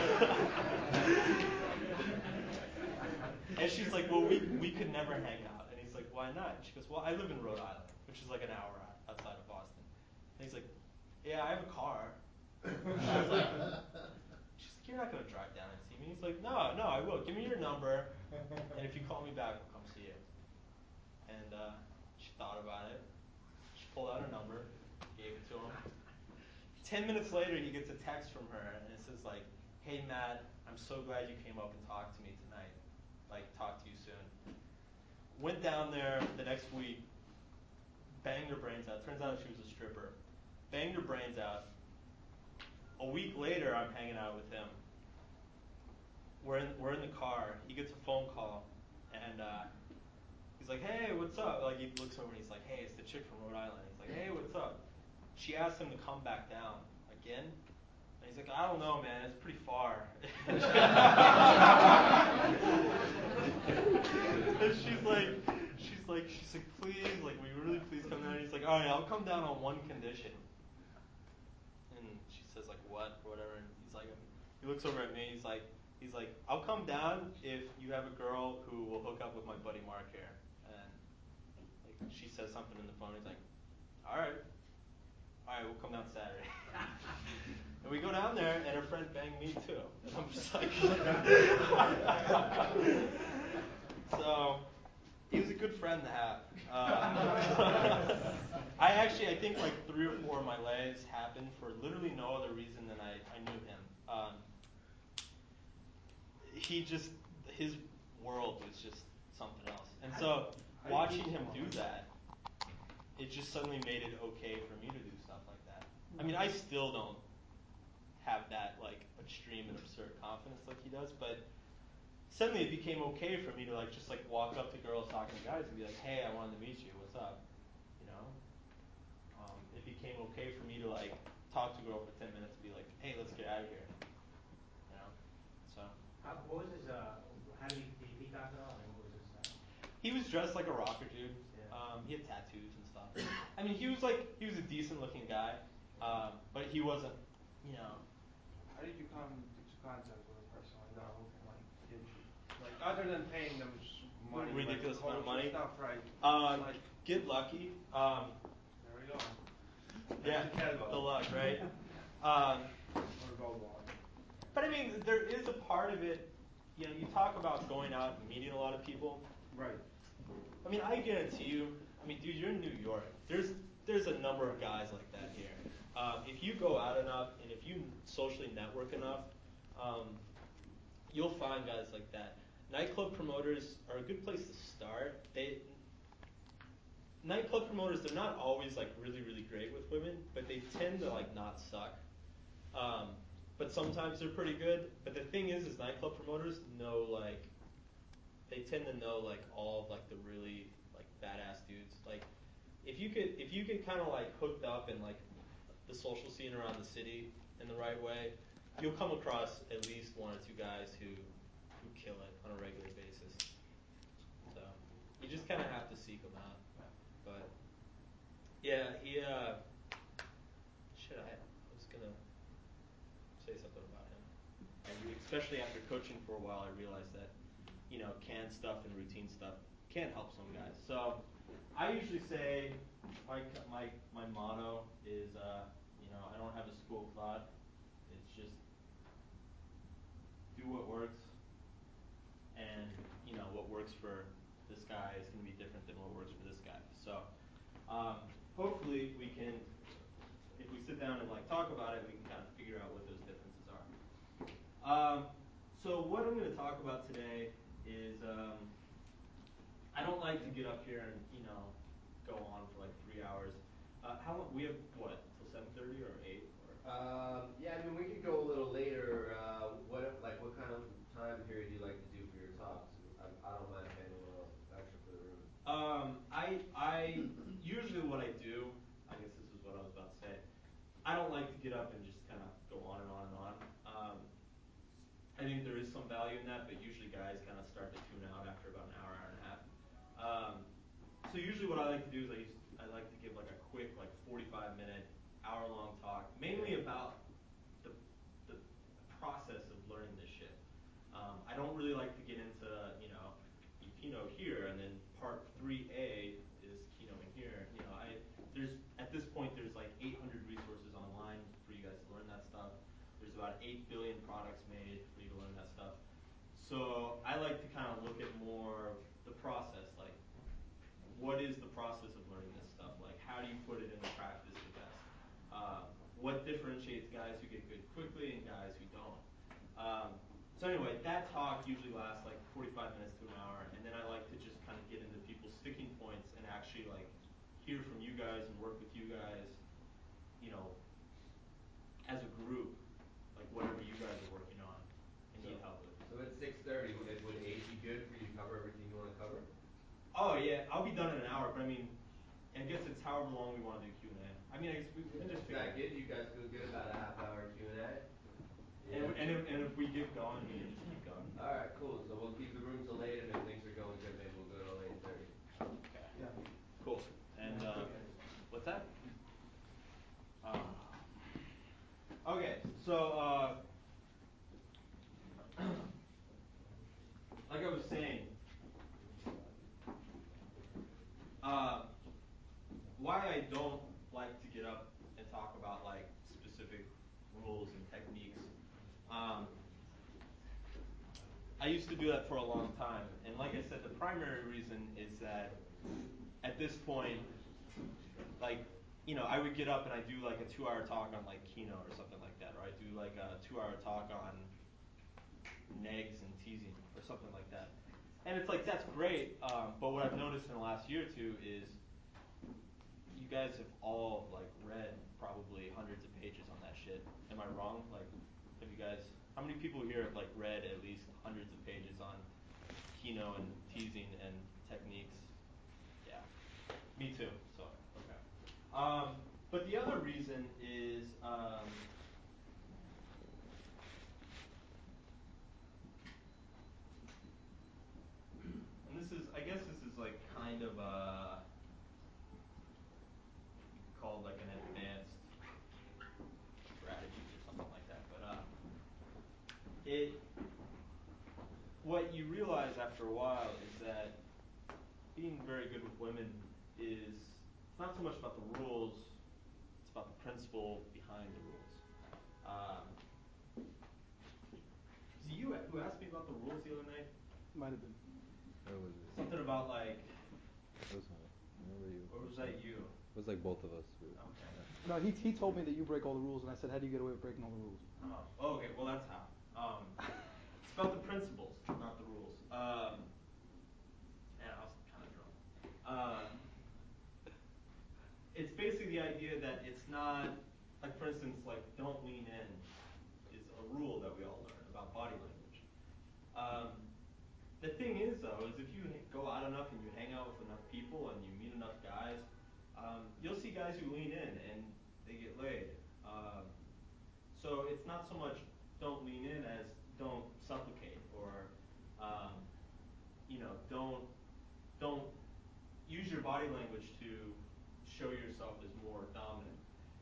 and she's like, well, we could never hang out. And he's like, why not? And she goes, well, I live in Rhode Island, which is like an hour outside of Boston. And he's like, yeah, I have a car. She's like, you're not going to drive down and see me. He's like, no, I will. Give me your number, and if you call me back, I'll come see you. And she thought about it. She pulled out her number, gave it to him. 10 minutes later, he gets a text from her, and it says like, hey, Matt, I'm so glad you came up and talked to me tonight. Like, talk to you soon. Went down there the next week, banged her brains out. Turns out she was a stripper. Banged her brains out. A week later, I'm hanging out with him. We're in the car. He gets a phone call, and he's like, hey, what's up? Like, he looks over and he's like, hey, it's the chick from Rhode Island. He's like, hey, what's up? She asked him to come back down again. And he's like, I don't know, man. It's pretty far. And she's like, please, like, will you really please come down? And he's like, all right, I'll come down on one condition. And she says, like, what, or whatever. And he's like, he looks over at me. He's like, I'll come down if you have a girl who will hook up with my buddy Mark here. And like, she says something in the phone. He's like, all right, we'll come down Saturday. And we go down there, and her friend banged me too. And I'm just like, so he was a good friend to have. I think like 3 or 4 of my lays happened for literally no other reason than I knew him. His world was just something else. And so watching him do that, it just suddenly made it okay for me to do stuff like that. I mean, I still don't have that like extreme and absurd confidence like he does, but suddenly it became okay for me to like just like walk up to girls talking to guys and be like, hey, I wanted to meet you. What's up? You know? It became okay for me to like talk to a girl for 10 minutes and be like, hey, let's get out of here. You know? So. What was his? How did he peacock at all? I mean, what was his style? He was dressed like a rocker dude. Yeah. He had tattoos and stuff. I mean, he was a decent looking guy, but he wasn't, you know. How did you come into contact with a person like that? What like did you like other than paying them money, ridiculous like, amount of money? Stuff, right? Like, get lucky. There we go. Yeah, the luck, right? But I mean, there is a part of it. You know, you talk about going out and meeting a lot of people. Right. I mean, I guarantee you. I mean, dude, you're in New York. There's a number of guys like that here. If you go out enough and if you socially network enough, you'll find guys like that. Nightclub promoters are a good place to start. Nightclub promoters, they're not always like really, really great with women, but they tend to like not suck. But sometimes they're pretty good. But the thing is nightclub promoters know like, they tend to know like all of like the really like badass dudes. Like if you get kind of like hooked up in like the social scene around the city in the right way, you'll come across at least 1 or 2 guys who kill it on a regular basis. So you just kind of have to seek them out. But yeah, I was gonna say something about him. Especially after coaching for a while, I realized that, you know, canned stuff and routine stuff can help some guys. So I usually say my motto is, you know, I don't have a school of thought. It's just do what works, and you know what works for this guy is going to be different than what works for this guy. So hopefully we can, if we sit down and like talk about it, we can kind of figure out what those differences are. So what I'm going to talk about today is I don't like to get up here and, you know, go on for like 3 hours. How long? We have what, till 7:30 or 8? Yeah, I mean we could go a little later. What kind of time period do you like to do for your talks? I don't mind paying a little extra for the room. I but usually guys kind of start to tune out after about an hour, hour and a half. So usually what I like to do is I like to give like a quick 45-minute, hour-long talk, mainly about the process of learning this shit. I don't really like to get into, you keynote here and then part 3A is keynoting here. At this point there's like 800 resources online for you guys to learn that stuff. There's about 8 billion products made for you to learn that stuff. So I like to kind of look at more the process, like what is the process of learning this stuff? Like how do you put it into practice the best? What differentiates guys who get good quickly and guys who don't? So anyway, that talk usually lasts like 45 minutes to an hour, and then I like to just kind of get into people's sticking points and actually like hear from you guys and work with you guys, as a group, like whatever you guys are working on and need help with. So at 6:30, would 8 be good for you to cover everything you want to cover? Oh yeah, I'll be done in an hour, but I mean, I guess it's however long we want to do Q&A. I mean, I guess we can just figure. That good? You guys feel good about a half-hour Q&A? Yeah. And if we get going, we can just keep going. All right, cool. So we'll keep the room till late, and if things are going good, maybe we'll go till 8:30. Okay. Yeah. Cool. And what's that? Okay. So like I was saying, why I don't like to get up and talk about like specific rules and techniques. I used to do that for a long time, and like I said, the primary reason is that at this point, like, I would get up and I'd do like a 2-hour talk on like Keynote or something like that, or I'd do like a 2-hour talk on negs and teasing or something like that. And it's like, that's great, but what I've noticed in the last year or two is you guys have all like read probably hundreds of pages on that shit. Am I wrong? Like, have you guys, how many people here have like read at least hundreds of pages on Keynote and teasing and techniques? Yeah, me too. So, okay. But the other reason is, and I guess this is like kind of you could call it like an advanced strategy or something like that. But what you realize after a while is that being very good with women is, it's not so much about the rules, it's about the principle behind the rules. Was it you who asked me about the rules the other night? Might have been. Or was it? Something about like. It was me. Or was that you? It was like both of us. Okay. No, he told me that you break all the rules, and I said, how do you get away with breaking all the rules? Oh, okay. Well, that's how. It's about the principles, not the rules. And I was kind of drunk. It's basically the idea that it's not, like for instance, like don't lean in is a rule that we all learn about body language. The thing is though, is if you go out enough and you hang out with enough people and you meet enough guys, you'll see guys who lean in and they get laid. So it's not so much don't lean in as don't supplicate or don't use your body language to show yourself as more dominant.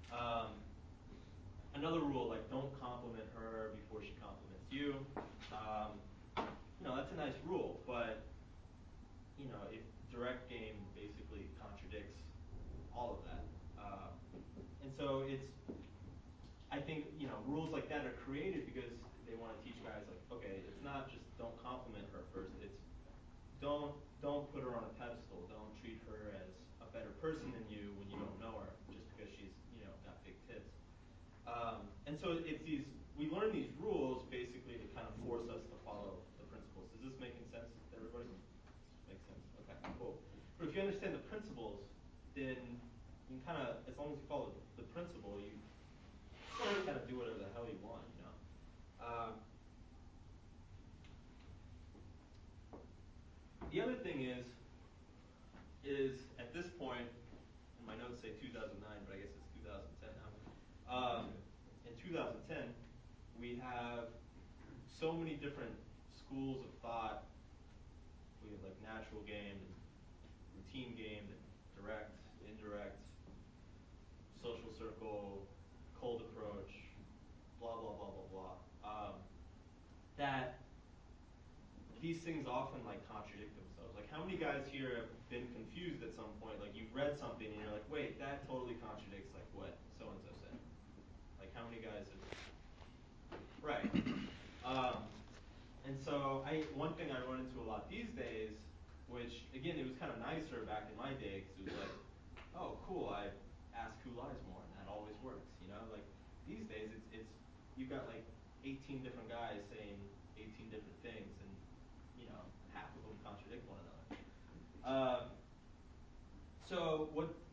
Another rule, like don't compliment her before she compliments you. That's a nice rule, but if direct game basically contradicts all of that. And so I think, rules like that are created because they want to teach guys like, okay, it's not just don't compliment her first, it's don't put her on a pedestal, don't treat her as a better person than you when you don't know her, just because she's, got big tits. And so we learn these rules basically to kind of force us to follow the principles. Is this making sense to everybody? Makes sense? Okay, cool. But if you understand the principles, then you can kind of, as long as you follow the principle, you kind of do whatever the hell you want, The other thing is at this point, and my notes say 2009, but I guess it's 2010 now. In 2010, we have so many different schools of thought. We have like natural game and routine game and direct, indirect, social circle, cold approach, blah, blah, blah, blah, blah. That these things often like contradict themselves. Like how many guys here have been confused at some point? Like you've read something and you're like, wait, that totally contradicts like what so-and-so said. Like how many guys have, right. And so one thing I run into a lot these days, which again, it was kind of nicer back in my day because it was like, oh, cool, I ask who lies more and that always works, you know? Like these days, it's you've got like 18 different guys saying 18 different things and, you know, half of them contradict one another. So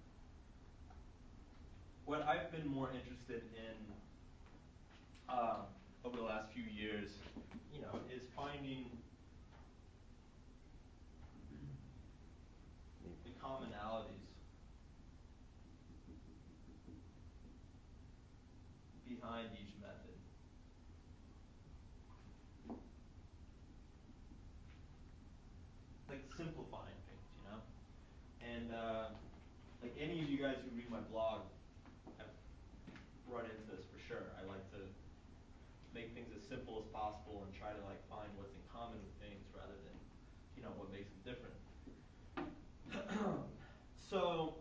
what I've been more interested in over the last few years, you know, is finding the commonalities behind each method. Like simplifying things, you know? And like any of you guys who read my blog have run into this for sure. I like to make things as simple as possible and try to like find what's in common with things rather than, you know, what makes them different. So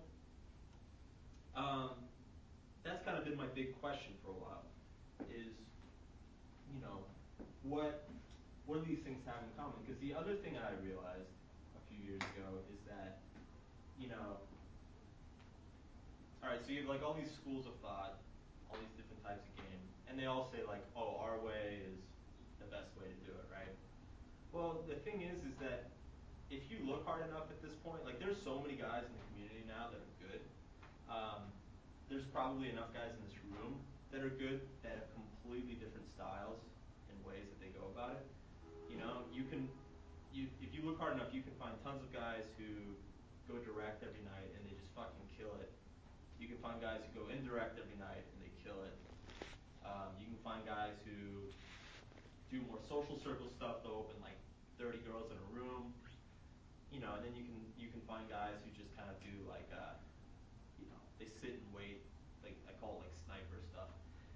that's kind of been my big question for a while is, you know, what do these things have in common? Because the other thing that I realized a few years ago is that, you know, all right, so you have like all these schools of thought, all these different types of game, and they all say like, oh, our way is the best way to do it, right? Well, the thing is that if you look hard enough at this point, like there's so many guys in the community now that are good. There's probably enough guys in this room that are good that have completely different styles and ways that they go about it. You know, if you look hard enough, you can find tons of guys who go direct every night and they just fucking kill it. You can find guys who go indirect every night and they kill it. You can find guys who do more social circle stuff. They'll open like 30 girls in a room. You know, and then you can find guys who just kind of do like, you know, they sit and wait. Like I call it like sniper stuff.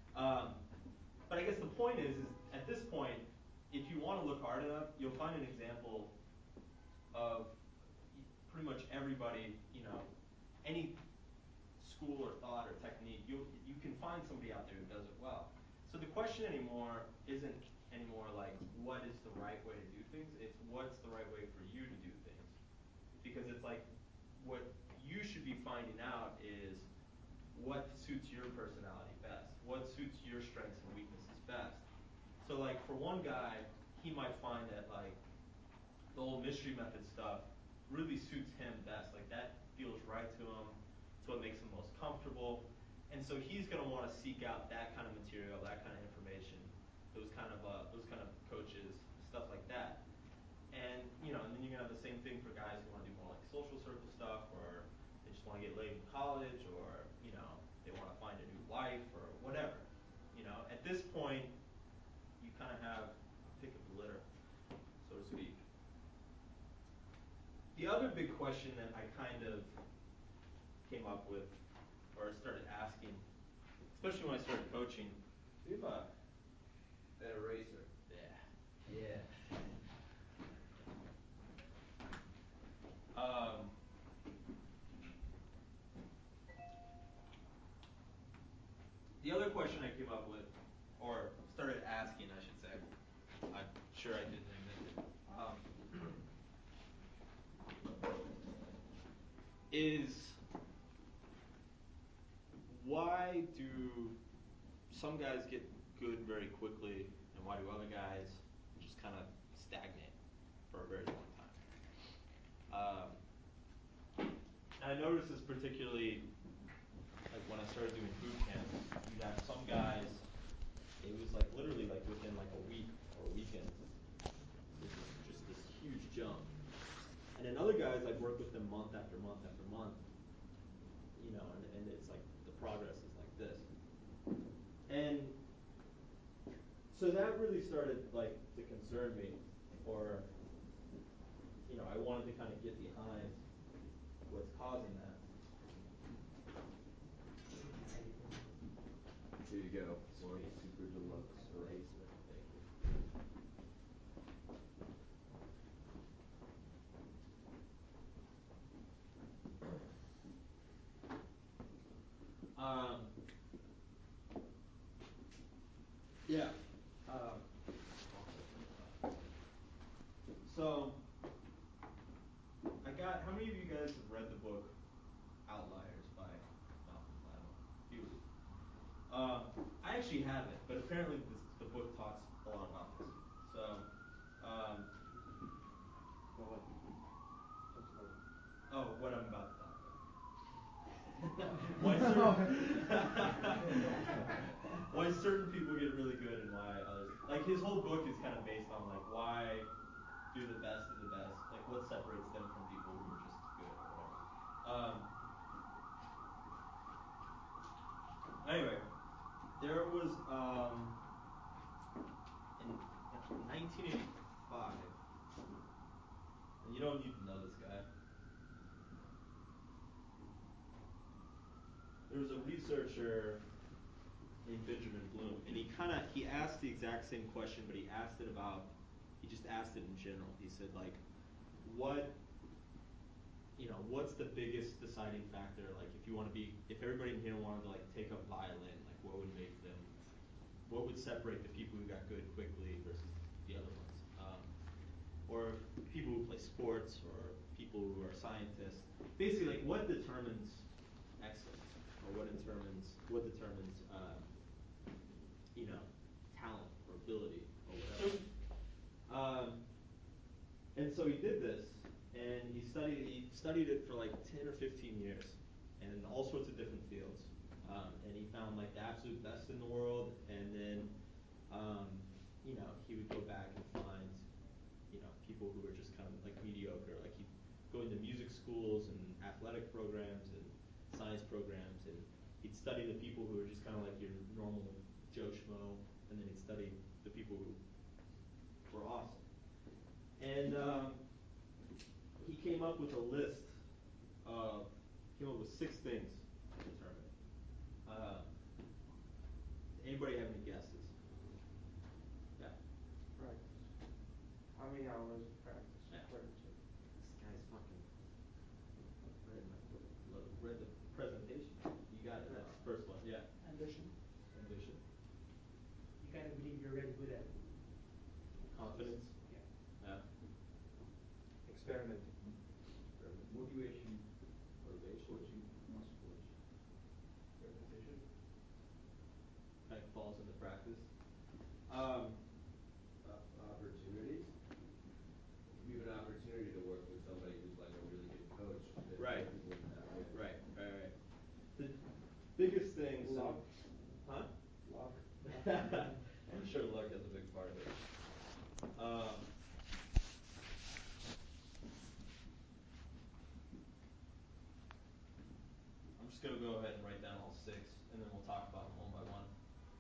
But I guess the point is at this point, if you want to look hard enough, you'll find an example of pretty much everybody, you know, any school or thought or technique, you can find somebody out there who does it well. So the question isn't anymore like what is the right way to do things, it's what's the right way for you to do things. Because it's like what you should be finding out is what suits your personality best, what suits your strengths and weaknesses best. So like for one guy, he might find that like the whole mystery method stuff really suits him best. Like that feels right to him. It's what makes him most comfortable. And so he's going to want to seek out that kind of material, that kind of information, those kind of coaches, stuff like that. And you know, and then you're going to have the same thing for guys who want to do more like social circle stuff, or they just want to get laid in college, or you know, they want to find a new wife or whatever. You know, at this point, you kind of have a pick of the litter, so to speak. The other big question that I kind of came up with, or started asking, especially when I started coaching, do you have an eraser? Yeah. The other question I came up with, or started asking, I should say, I'm sure I didn't invent it, is why do some guys get good very quickly, and why do other guys just kind of stagnate for a very long time? I noticed this particularly like when I started doing boot camps. You'd have some guys, it was like literally like within like a week or a weekend, this is just this huge jump. And then other guys, I'd work with them month after month after month, you know, and it's like the progress is like this. And so that really started like to concern me. or I wanted to kind of get behind what's causing that. Here you go. More super deluxe eraser. Thank you. Yeah. So how many of you guys have read the book Outliers by Malcolm Gladwell? A few of you. I actually haven't, but apparently the book talks a lot about this. So, what I'm about to talk about. Why certain people get really good and why others. Like his whole book is kind of based on like why do the best of the best, like what separates them from people who are just good or whatever. Anyway, there was in 1985, and you don't need to know this guy. There was a researcher named Benjamin Bloom, and he asked the exact same question, but he just asked it in general. He said like, what's the biggest deciding factor? Like if everybody in here wanted to like take up violin, like what would separate the people who got good quickly versus the other ones? Or people who play sports, or people who are scientists. Basically, like what determines excellence, or what determines talent or ability or whatever. And so he did this, and he studied it for like 10 or 15 years, and in all sorts of different fields. And he found like the absolute best in the world, and then he would go back and find people who were just kind of like mediocre. Like he'd go into music schools and athletic programs and science programs, and he'd study the people who were just kind of like your normal Joe Schmo, and then he'd study the people who were awesome. And he came up with a list of 6 things to determine it. Anybody have any guesses? Yeah. Practice. How many hours of practice required to? This guy's fucking read my book. Read the presentation. You got it. That's the first one. Yeah. Ambition. Ambition. You gotta believe you're really good at it. Confidence. Yeah. Experimenting. Motivation. Motivation. Motivation. Repetition. Kind of falls into practice. Opportunities. If you have an opportunity to work with somebody who's like a really good coach, Right. people in that way. Right. The biggest things. Luck. Huh? Luck. I'm sure luck is a big part of it. I'm just going to go ahead and write down all 6, and then we'll talk about them one by one.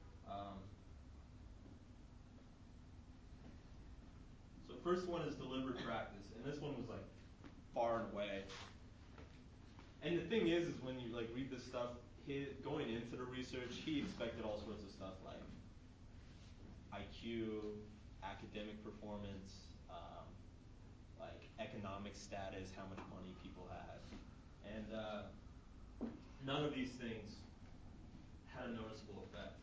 So first one is deliberate practice, and this one was like far and away. And the thing is when you like read this stuff, going into the research, he expected all sorts of stuff like IQ, academic performance, like economic status, how much money people had, and none of these things had a noticeable effect.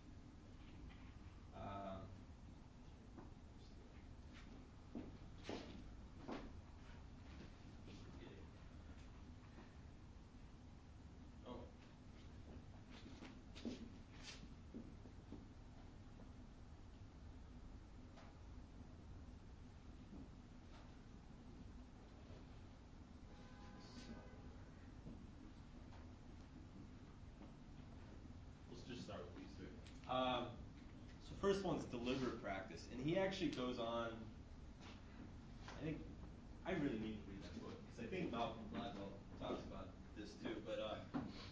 Let's just start with these 3. So first one's deliberate practice, and he actually goes on. I really need to read that book because I think Malcolm Gladwell talks about this too. But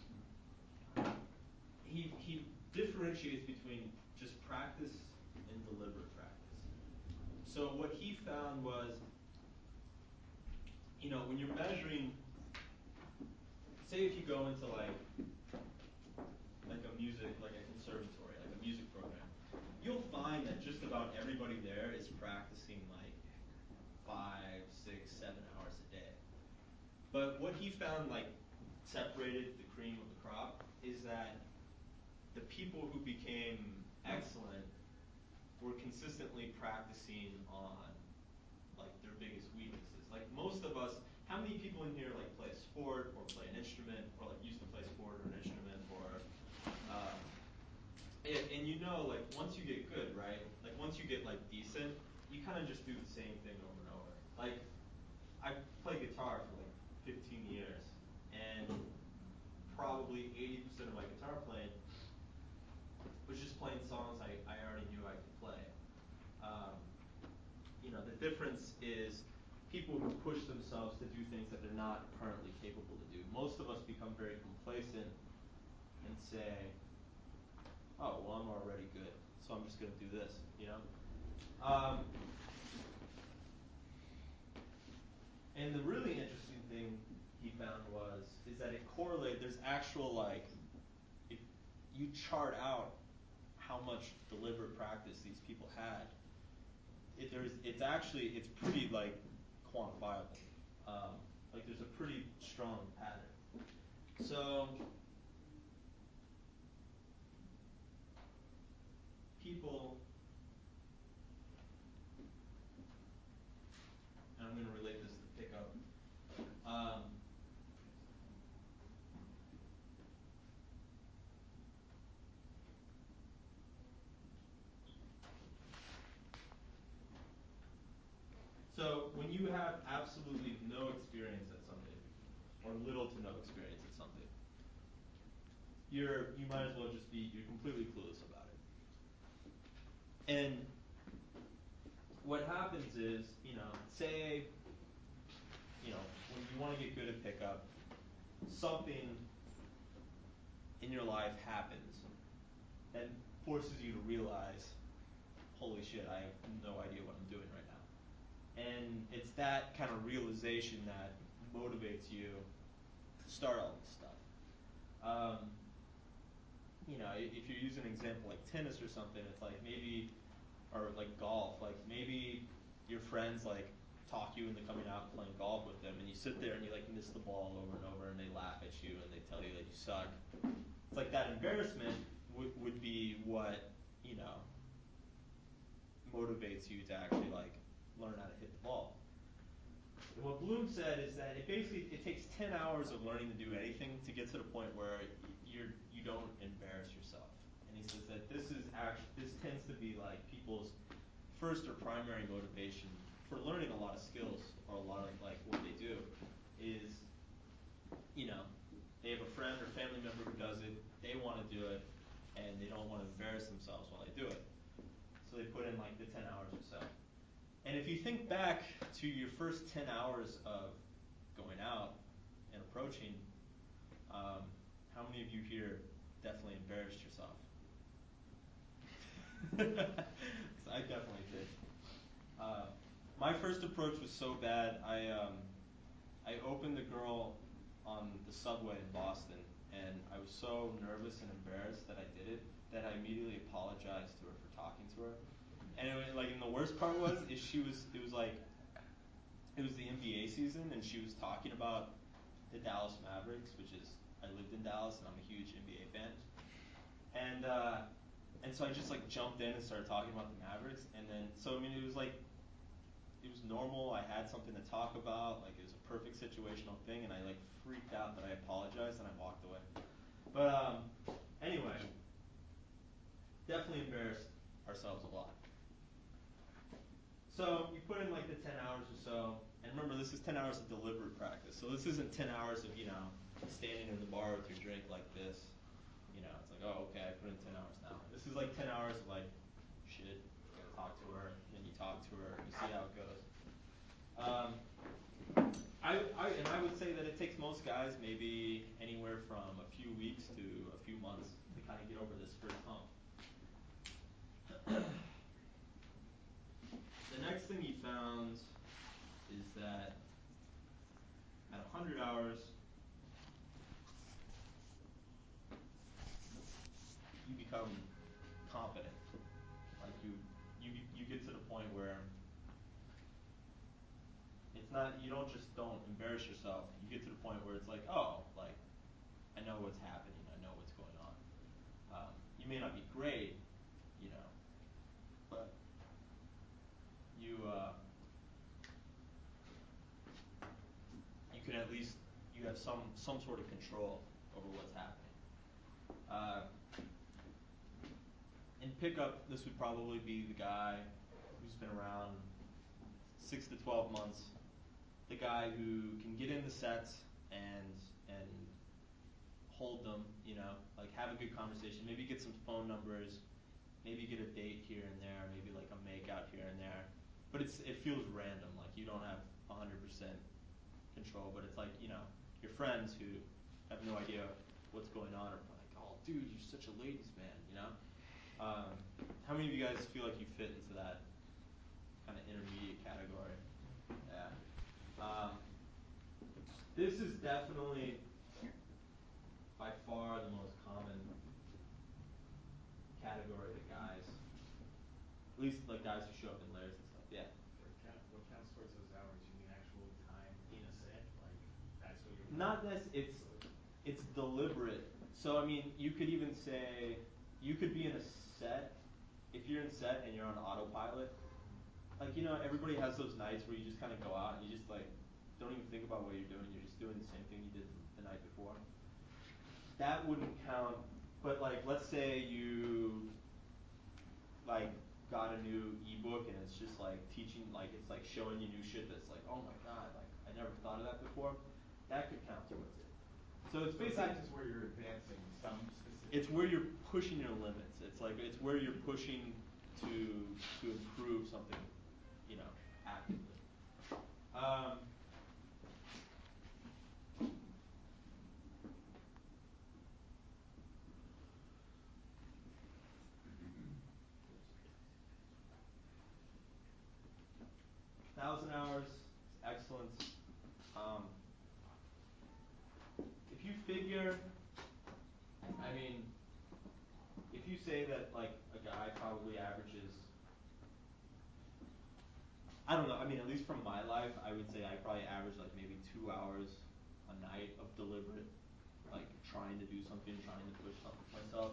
he differentiates between just practice and deliberate practice. So what he found found was, when you're measuring, say if you go into like a conservatory, like a music program, you'll find that just about everybody there is practicing like 5, 6, 7 hours a day. But what he found like separated the cream of the crop is that the people who became excellent were consistently practicing on like their biggest weaknesses. Like most of us, how many people in here like play a sport or play an instrument or like used to play sport or an instrument or and like once you get good, right? Like once you get like decent, you kind of just do the same thing over and over. Like I played guitar for like 15 years, and probably 80% of my guitar playing was just playing songs I already knew I could play. The difference is people who push themselves to do things that they're not currently capable to do. Most of us become very complacent and say, oh, well, I'm already good, so I'm just going to do this, And the really interesting thing he found is that it correlated, there's actual if you chart out how much deliberate practice these people had, it's pretty quantifiable. There's a pretty strong pattern. So people, and I'm going to relate this to pickup. So when you have absolutely no experience at something, or little to no experience at something, you might as well you're completely clueless about it. And what happens is, say, when you want to get good at pickup, something in your life happens that forces you to realize, holy shit, I have no idea what I'm doing right now. And it's that kind of realization that motivates you to start all this stuff. If you use an example like tennis or something, it's like maybe, or like golf, like maybe your friends talk you into coming out and playing golf with them, and you sit there and you miss the ball over and over, and they laugh at you and they tell you that you suck. It's like that embarrassment would be what motivates you to actually learn how to hit the ball. And what Bloom said is that it takes 10 hours of learning to do anything to get to the point where you don't embarrass yourself. And he says that this tends to be people's first or primary motivation for learning a lot of skills, or a lot of what they do is, they have a friend or family member who does it, they want to do it, and they don't want to embarrass themselves while they do it. So they put in the 10 hours or so. And if you think back to your first 10 hours of going out and approaching, how many of you here definitely embarrassed yourself? I definitely did. My first approach was so bad, I opened the girl on the subway in Boston, and I was so nervous and embarrassed that I did it, that I immediately apologized to her for talking to her. And and the worst part was, it was the NBA season, and she was talking about the Dallas Mavericks, I lived in Dallas, and I'm a huge NBA fan. And so I just jumped in and started talking about the Mavericks, and then, it was normal, I had something to talk about, it was a perfect situational thing, and I freaked out that I apologized, and I walked away. But anyway, definitely embarrassed ourselves a lot. So you put in the 10 hours or so, and remember, this is 10 hours of deliberate practice. So this isn't 10 hours of, standing in the bar with your drink like this. It's like, oh, okay, I put in 10 hours now. This is 10 hours of shit, you gotta talk to her, and then you talk to her, and you see how it goes. I would say that it takes most guys maybe anywhere from a few weeks to a few months to kind of get over this first hump. The the next thing he found is that at 100 hours, you become competent. Like you get to the point where it's not, you don't embarrass yourself. You get to the point where it's like, oh, like I know what's happening. I know what's going on. You may not be great, you know, but you can at least, you have some sort of control over what's happening. In pickup, this would probably be the guy who's been around 6 to 12 months, the guy who can get in the sets and hold them, you know, like have a good conversation, maybe get some phone numbers, maybe get a date here and there, maybe like a make out here and there. But it feels random, like you don't have 100% control, but it's like, you know, your friends who have no idea what's going on are like, oh dude, you're such a ladies man, you know? How many of you guys feel like you fit into that kind of intermediate category? Yeah. This is definitely by far the most common category of guys. At least like guys who show up in layers and stuff. Yeah. What counts towards those hours? You mean actual time in a set? Like that's what you're Not this. It's deliberate. So I mean, you could even say you could be in a set. If you're in set and you're on autopilot, like, you know, everybody has those nights where you just kind of go out and you just like don't even think about what you're doing. You're just doing the same thing you did the night before. That wouldn't count. But like, let's say you like got a new ebook and it's just like teaching, like it's like showing you new shit that's like, oh my god, like I never thought of that before. That could count towards it. So it's basically, it's not just where you're advancing some specific. it's where you're pushing your limits. It's like it's where you're pushing to improve something, you know, actively. 1,000 hours is excellent. If you figure, I mean, if you say that like a guy probably averages, I don't know, I mean, at least from my life, I would say I probably average like maybe 2 hours a night of deliberate, like trying to do something, trying to push myself.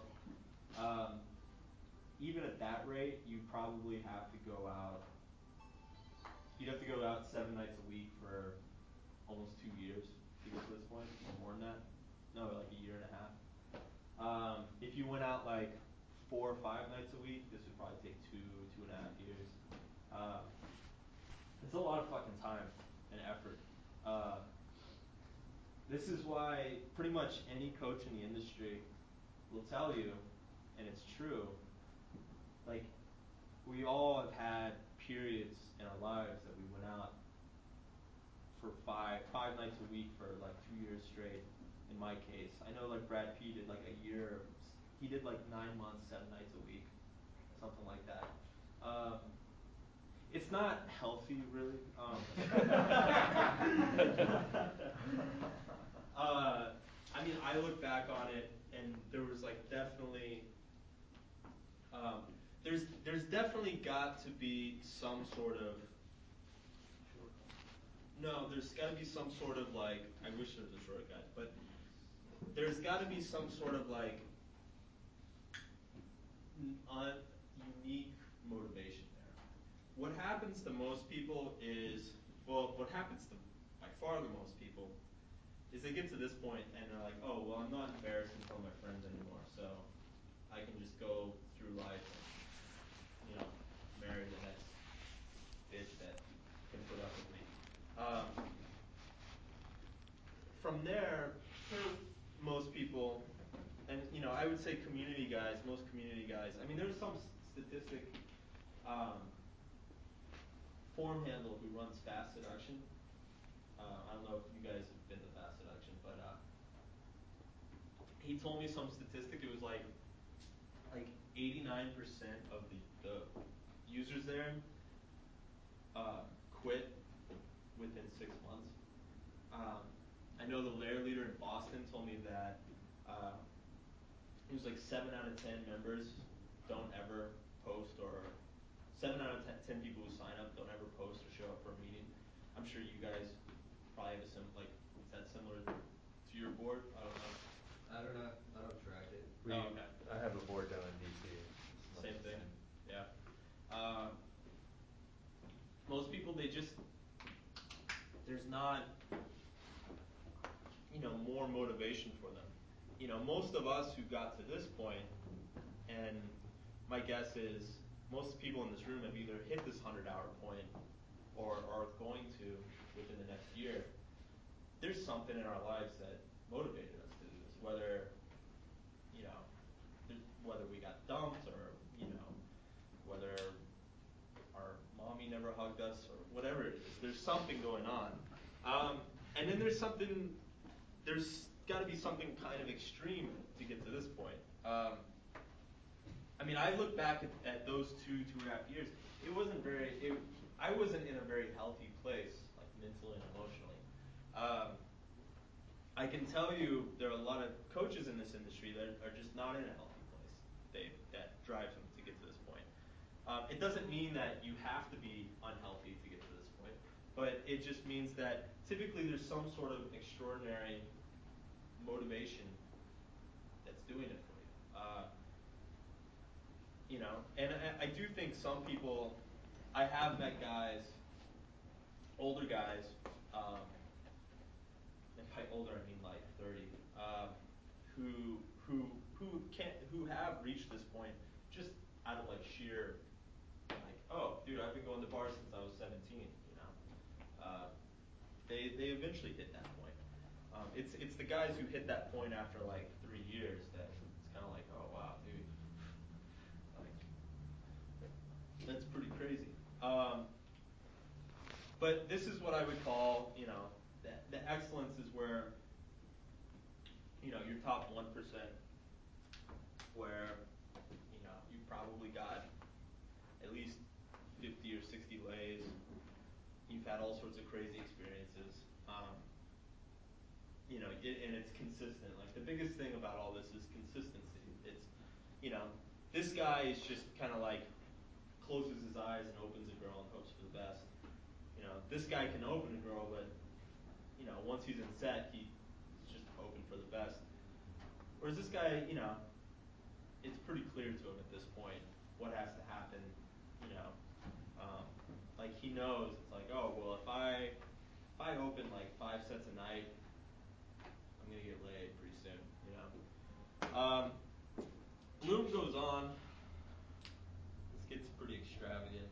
Even at that rate, you probably have to go out. You'd have to go out 7 nights a week for almost 2 years to get to this point, or more than that. No, like a year and a half. If you went out like 4 or 5 nights a week, this would probably take 2.5 years. It's a lot of fucking time and effort. This is why pretty much any coach in the industry will tell you, and it's true, like we all have had periods in our lives that we went out for five nights a week for like 2 years straight. In my case, I know like Brad P did like a year. He did like 9 months, 7 nights a week, something like that. It's not healthy, really. I mean, I look back on it, and there was like definitely, there's definitely got to be some sort of, no, there's got to be some sort of like, I wish there was a shortcut, but there's got to be some sort of like unique motivation there. What happens to most people is, well, what happens to by far the most people is they get to this point and they're like, oh, well, I'm not embarrassed in front of my friends anymore, so I can just go through life and, you know, marry the next bitch that can put up with me. From there, most people, and you know, I would say community guys, most community guys, I mean, there's some statistic, Form Handle, who runs Fast Seduction. I don't know if you guys have been to Fast Seduction, but he told me some statistic. It was like 89% of the users there quit within 6 months. I know the Lair leader in Boston told me that it was like 7 out of 10 members don't ever post, or 7 out of 10 people who sign up don't ever post or show up for a meeting. I'm sure you guys probably have a is that similar to your board? I don't know. I don't track it. Okay. I have a board down in DC. Same thing. Yeah. Most people, there's not, more motivation for them. Most of us who got to this point, and my guess is most people in this room have either hit this 100-hour point or are going to within the next year. There's something in our lives that motivated us to do this, whether we got dumped, or whether our mommy never hugged us, or whatever it is. There's something going on. And then there's got to be something kind of extreme to get to this point. I look back at those 2.5 years. I wasn't in a very healthy place, like mentally and emotionally. I can tell you there are a lot of coaches in this industry that are just not in a healthy place. That drives them to get to this point. It doesn't mean that you have to be unhealthy to get to this point, but it just means that typically there's some sort of extraordinary motivation that's doing it for you. And I do think some people, I have met guys, older guys, and by older I mean like 30, who have reached this point just out of sheer, oh, dude, I've been going to bars since I was 17. They eventually hit that point. It's the guys who hit that point after 3 years that it's kind of like, oh wow, dude, that's pretty crazy. But this is what I would call, the excellence is where, your top 1%, where, you probably got at least 50 or 60 lays. You've had all sorts of crazy experiences. And it's consistent. The biggest thing about all this is consistency. It's, this guy is just kind of closes his eyes and opens a girl and hopes for the best. This guy can open a girl, but once he's in set, he's just hoping for the best. Whereas this guy, it's pretty clear to him at this point what has to happen. He knows it's oh well, if I open 5 sets a night, I'm gonna get laid pretty soon. Bloom goes on. This gets pretty extravagant.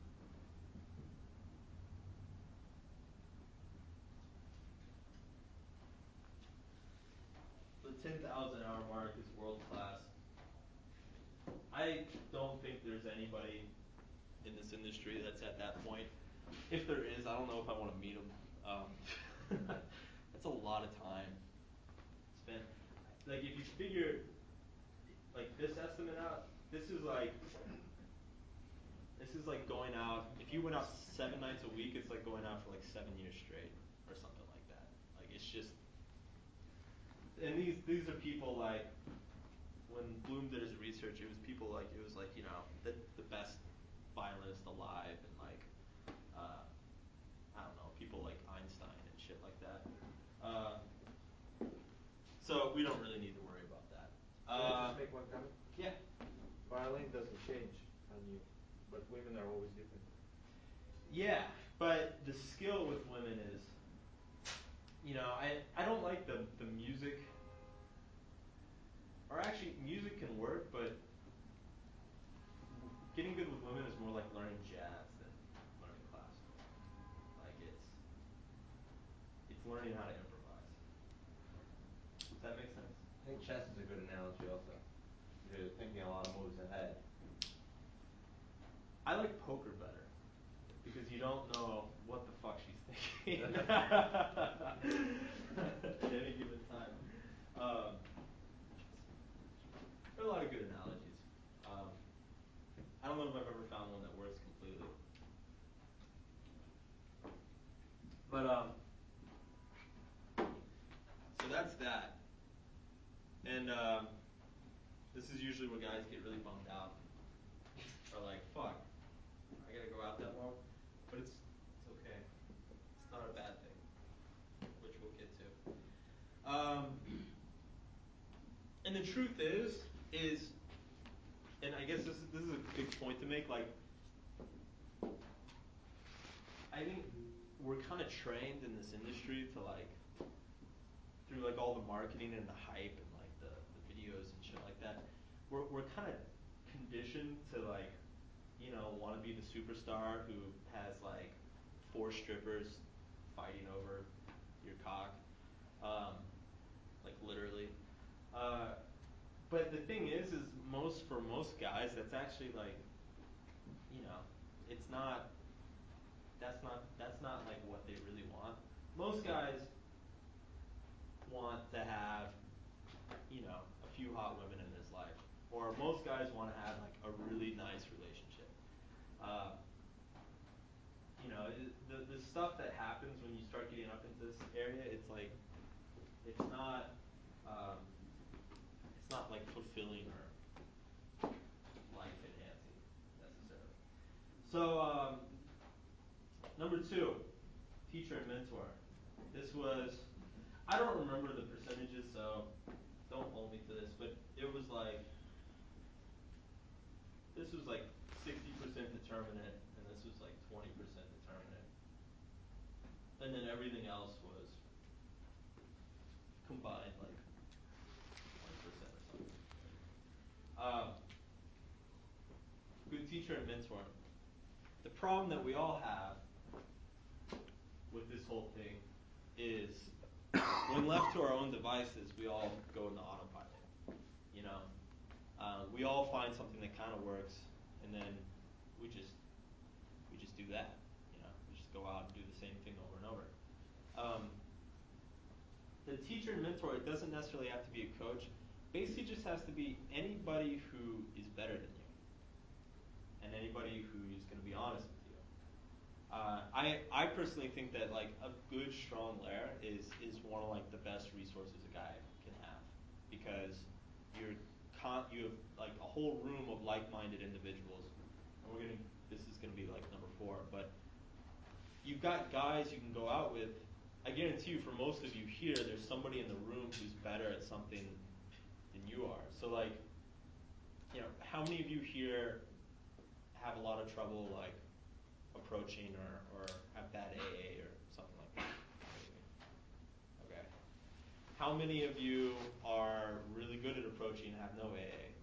The 10,000-hour mark is world class. I don't think there's anybody in this industry that's at that point. If there is, I don't know if I want to meet them. That's a lot of time spent. If you figure this estimate out, this is going out. If you went out 7 nights a week, it's like going out for 7 years straight or something like that. It's just, and these are people when Bloom did his research, it was people the best violinist alive, and I don't know, people like Einstein and shit like that. So we don't really need to worry about that. Can I just make one comment? Yeah. Violin doesn't change on you, but women are always different. Yeah, but the skill with women is, I don't like the music, or actually music can work, but getting good with women is more like learning jazz than learning classical. It's learning how to improvise. Does that make sense? I think chess is a good analogy also. You're thinking a lot of moves ahead. I like poker better, because you don't know what the fuck she's thinking at any given time. There are a lot of good analogies. I don't know if I've ever found one that works completely. But so that's that. And this is usually where guys get really bummed out. Are like, fuck, I gotta go out that long. But it's okay. It's not a bad thing, which we'll get to. And the truth is, and I guess this is a big point to make. Like, I think we're kind of trained in this industry to like, through like all the marketing and the hype and like the videos and shit like that, we're kind of conditioned to like, you know, want to be the superstar who has like 4 strippers fighting over your cock, like literally. But the thing is for most guys, that's actually like, you know, it's not. That's not like what they really want. Most guys want to have, you know, a few hot women in his life, or most guys want to have like a really nice relationship. You know, the stuff that happens when you start getting up into this area, it's like, it's not like fulfilling or life enhancing necessarily. So number 2, teacher and mentor. This was, I don't remember the percentages, so don't hold me to this, but it was like, this was like 60% determinant, and this was like 20% determinant. And then everything else was combined like 20% or something. Good teacher and mentor. The problem that we all have with this whole thing is, when left to our own devices, we all go into autopilot. You know, we all find something that kind of works, and then we just do that. You know, we just go out and do the same thing over and over. The teacher and mentor, it doesn't necessarily have to be a coach. Basically, just has to be anybody who is better than you, and anybody who's going to be honest with you. I personally think that like a good strong lair is one of like the best resources a guy can have, because you have like a whole room of like-minded individuals, and this is gonna be like number 4, but you've got guys you can go out with. I guarantee you, for most of you here, there's somebody in the room who's better at something than you are. So like, you know, how many of you here have a lot of trouble like approaching or have bad AA or something like that? Okay. How many of you are really good at approaching and have no AA?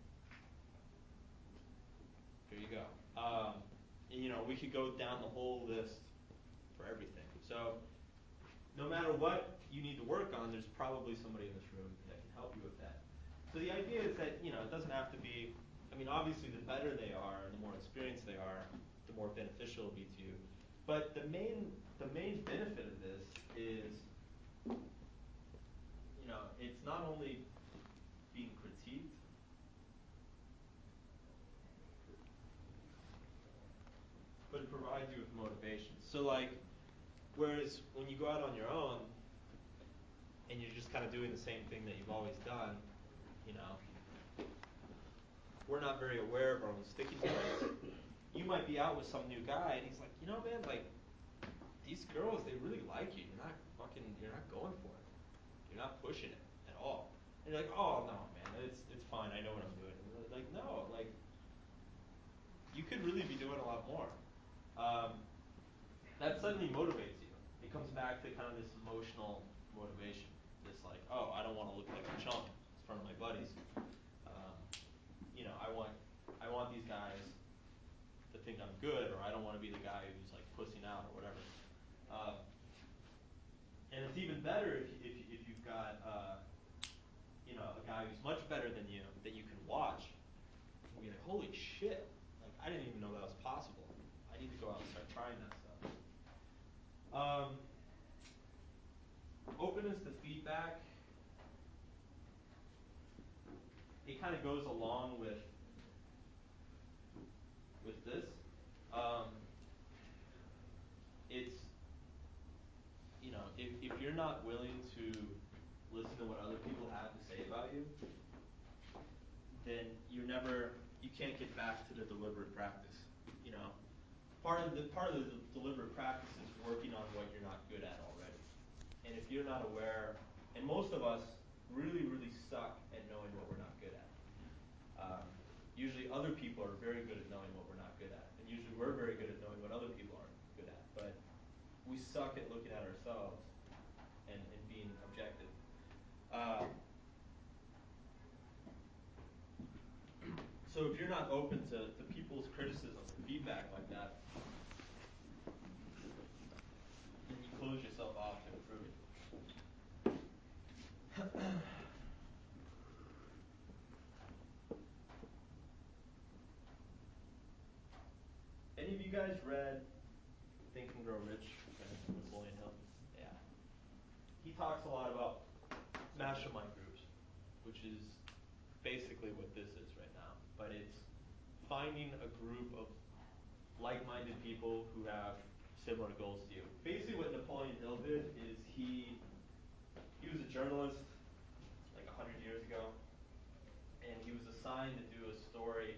Here you go. You know, we could go down the whole list for everything. So no matter what you need to work on, there's probably somebody in this room that can help you with that. So the idea is that, you know, it doesn't have to be, I mean, obviously the better they are and the more experienced they are, the more beneficial it'll be to you. But the main benefit of this is, you know, it's not only being critiqued, but it provides you with motivation. So like, whereas when you go out on your own and you're just kind of doing the same thing that you've always done, you know, we're not very aware of our own sticking points. You might be out with some new guy and he's like, you know, man, like, these girls, they really like you. You're not going for it. You're not pushing it at all. And you're like, oh no, man, it's fine. I know what I'm doing. And they're like, no, like, you could really be doing a lot more. That suddenly motivates you. It comes back to kind of this emotional motivation. This like, oh, I don't want to look like a chump in front of my buddies. You know, I want these guys to think I'm good, or I don't want to be the guy who's like pussing out or whatever. And it's even better if you've got you know, a guy who's much better than you that you can watch and be like, holy shit, like I didn't even know that was possible. I need to go out and start trying that stuff. Openness to feedback. It kind of goes along with this. It's if you're not willing to listen to what other people have to say about you, then you can't get back to the deliberate practice. You know, part of the deliberate practice is working on what you're not good at already. And if you're not aware, and most of us really, really suck at knowing what we're not good at. Usually other people are very good at knowing what we're not good at. And usually we're very good at knowing what other people aren't good at. But we suck at looking at ourselves and being objective. So if you're not open to people's criticism and feedback like that, then you close yourself off to improving. Any of you guys read Think and Grow Rich by Napoleon Hill? Yeah. He talks a lot about mastermind groups, which is basically what this is right now. But it's finding a group of like-minded people who have similar goals to you. Basically what Napoleon Hill did is he was a journalist like 100 years ago, and he was assigned to do a story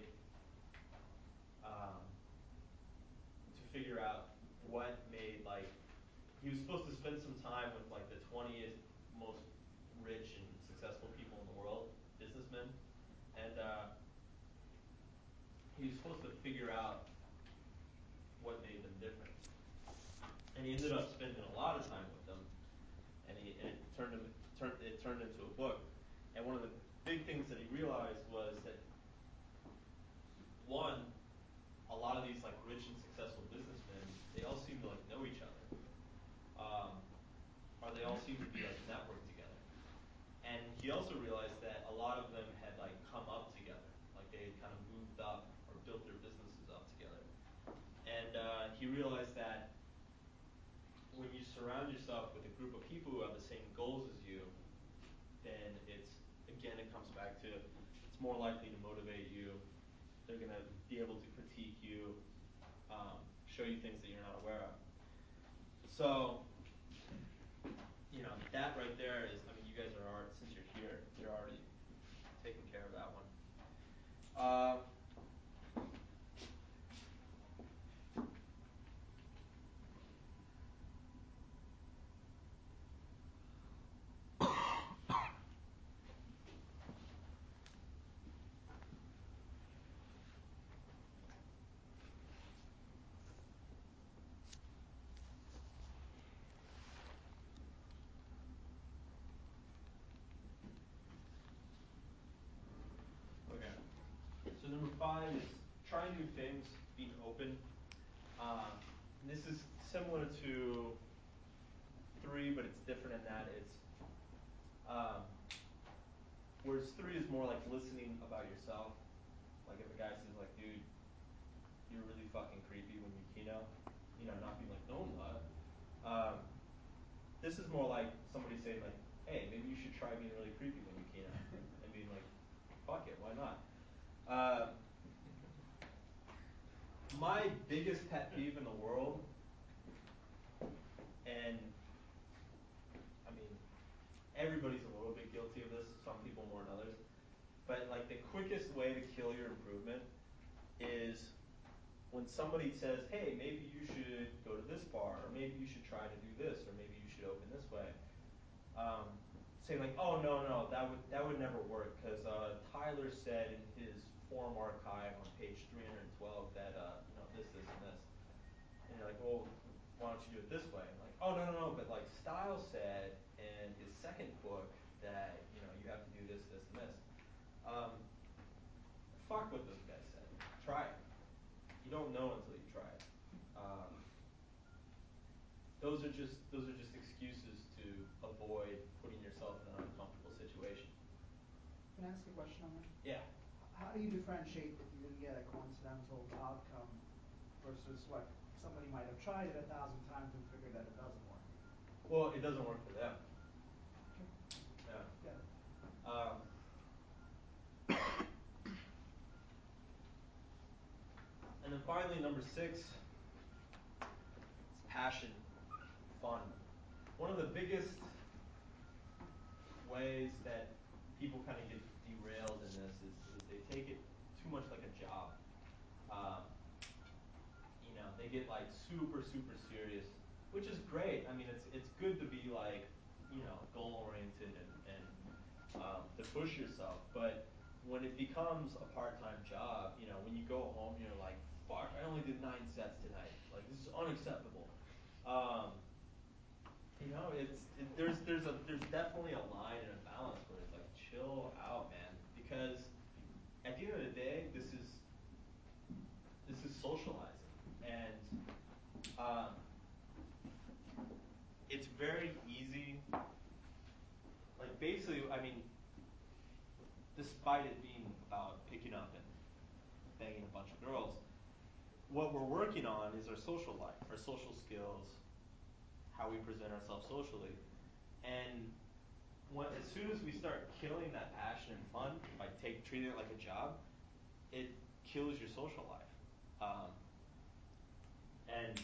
to figure out what made, like, he was supposed to spend some time with like the 20th most rich and successful people in the world, businessmen, and he was supposed to figure out what made them different. And he ended up spending a lot of time with them, and it turned into a book. And one of the big things that he realized was that, one, a lot of these like rich and successful businessmen, they all seem to like know each other, or they all seem to be like networked together. And he also realized that a lot of them had like come up together, like they had kind of moved up or built their businesses up together. And he realized that when you surround yourself with a group of people who have the same goals as you, then it comes back to, it's more likely to motivate you. They're going to be able to critique you, show you things that you're not aware of. So, you know, that right there is, I mean, you guys are already, since you're here, you're already taking care of that one. Okay. So number 5 is try new things, being open. And this is similar to 3, but it's different in that it's, whereas 3 is more like listening about yourself. Like if a guy says like, dude, you're really fucking creepy when you keynote, you know, not being like, no, I'm not. This is more like somebody saying like, hey, maybe you should try being really creepy when you keynote, and being like, fuck it, why not? My biggest pet peeve in the world, and I mean, everybody's a little bit guilty of this, some people more than others, but like the quickest way to kill your improvement is when somebody says, hey, maybe you should go to this bar, or maybe you should try to do this, or maybe you should open this way. Say like, oh no, that would never work, because Tyler said in his form archive on page 312 that you know, this, and this. And you're like, well, why don't you do it this way? And like, oh no, but like Stiles said in his second book that, you know, you have to do this, and this. Fuck what those guys said. Try it. You don't know until you try it. Those are just excuses to avoid putting yourself in an uncomfortable situation. Can I ask a question on that? Yeah. How do you differentiate that you're going to get a coincidental outcome versus what somebody might have tried it 1,000 times and figured that it doesn't work? Well, it doesn't work for them. Okay. Yeah. Get it. And then finally, number 6, it's passion, fun. One of the biggest ways that people kind of get derailed in this is they take it too much like a job. They get like super, super serious, which is great. I mean, it's good to be like, goal oriented and to push yourself. But when it becomes a part-time job, when you go home, you're like, fuck, I only did 9 sets tonight. Like, this is unacceptable. There's definitely a line and a balance where it's like, chill out, man, because at the end of the day, this is socializing, and it's very easy. Like, basically, I mean, despite it being about picking up and banging a bunch of girls, what we're working on is our social life, our social skills, how we present ourselves socially. And as soon as we start killing that passion and fun by treating it like a job, it kills your social life. And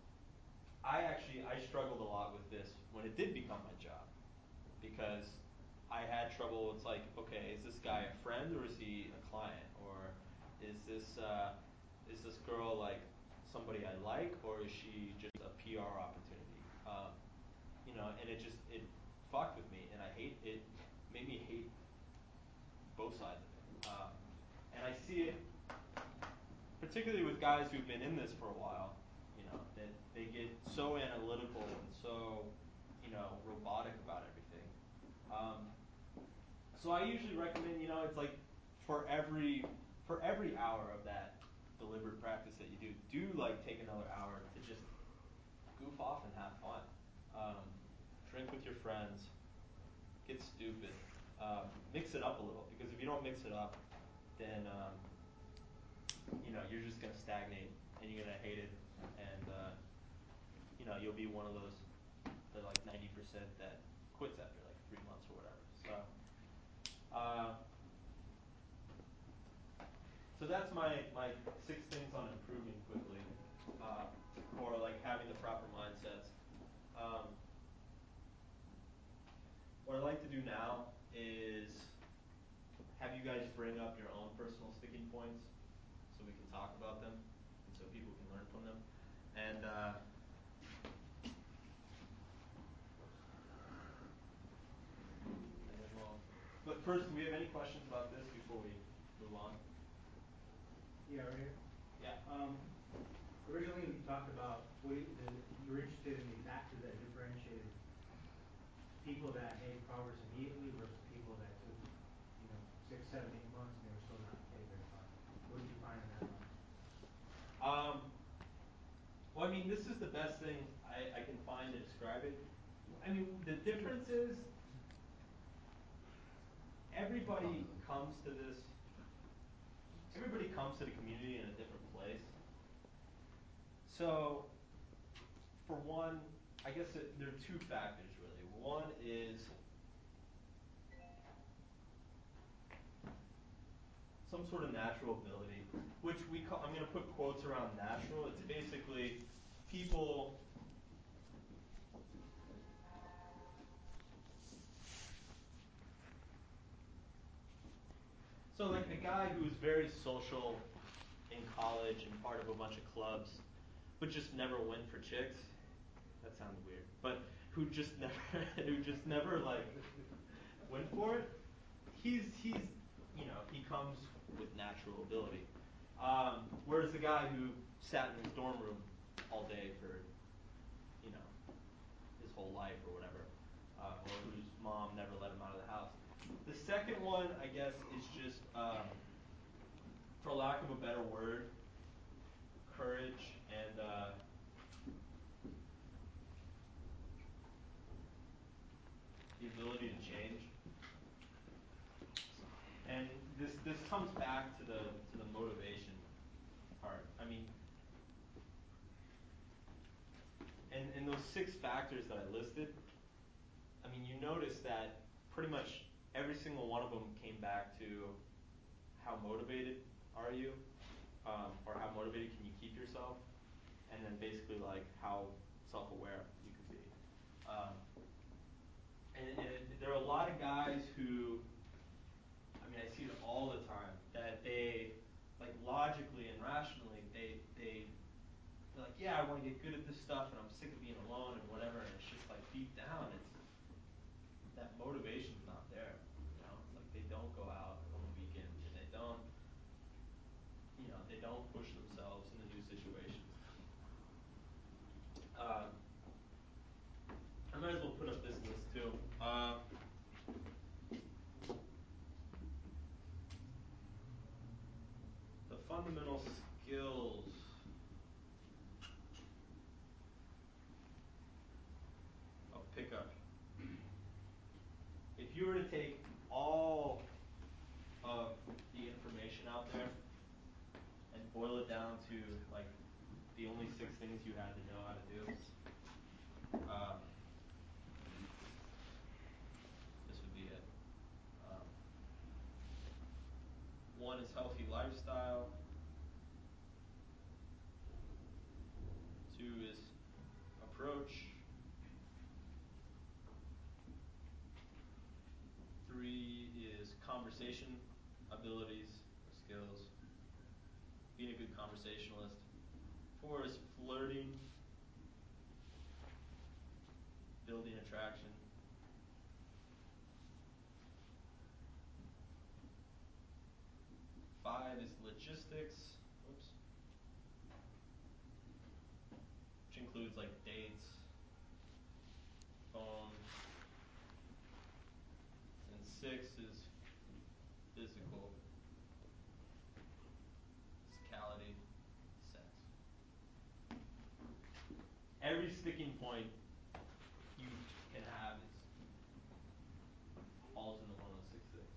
I struggled a lot with this when it did become my job, because I had trouble. It's like, okay, is this guy a friend or is he a client, or is this girl like somebody I like, or is she just a PR opportunity? And it fucked with me, and it made me hate both sides of it. And I see it particularly with guys who've been in this for a while. That they get so analytical and so robotic about everything. So I usually recommend, it's like for every hour of that deliberate practice that you do like take another hour to just goof off and have fun. Drink with your friends, get stupid, mix it up a little, because if you don't mix it up, then you're just gonna stagnate and you're gonna hate it, and you'll be one of those, the like 90% that quits after like 3 months or whatever. So that's my 6 things on improving quickly, or like having the proper mindsets. What I like to do now is have you guys bring up your own personal sticking points so we can talk about them and so people can learn from them. And then but first, do we have any questions about this before we move on? Yeah, right here. Yeah. Originally we talked about you were interested in the factors that differentiated people that made progress immediately versus people that took 6, 7, 8 months and they were still not getting very far. What did you find in that process? Well, I mean, this is the best thing I can find to describe it. I mean, the difference is everybody comes to the community in a different place. So, for one, I guess there are 2 factors really. One is some sort of natural ability, which I'm going to put quotes around natural. It's basically people. So like a guy who's very social in college and part of a bunch of clubs, but just never went for chicks. That sounded weird, but who just never like went for it. He comes with natural ability. Whereas the guy who sat in his dorm room all day for his whole life or whatever, or whose mom never let him out of the house. The second one, I guess, is just, for lack of a better word, courage and the ability to change. And this comes back to the motivation part. I mean, in those 6 factors that I listed, I mean, you notice that pretty much every single one of them came back to how motivated are you, or how motivated can you keep yourself, and then basically like how self-aware you can be. get good at this stuff, and I'm sick of being alone and whatever. And it's just like deep down, it's that motivation's not there. You know, it's like they don't go out on the weekends, and they don't, they don't push themselves into new situations. I might as well put up this list too. The fundamental skills. Of pickup. If you were to take all of the information out there and boil it down to like the only 6 things you had to know how to do, this would be it. 1 is healthy lifestyle. 2 is approach. 3 is conversation abilities or skills. Being a good conversationalist. 4 is flirting. Building attraction. 5 is logistics. Oops. Which includes like dates, phone. And 6 is physicality, sex. Every sticking point you can have falls into one of those 6 things.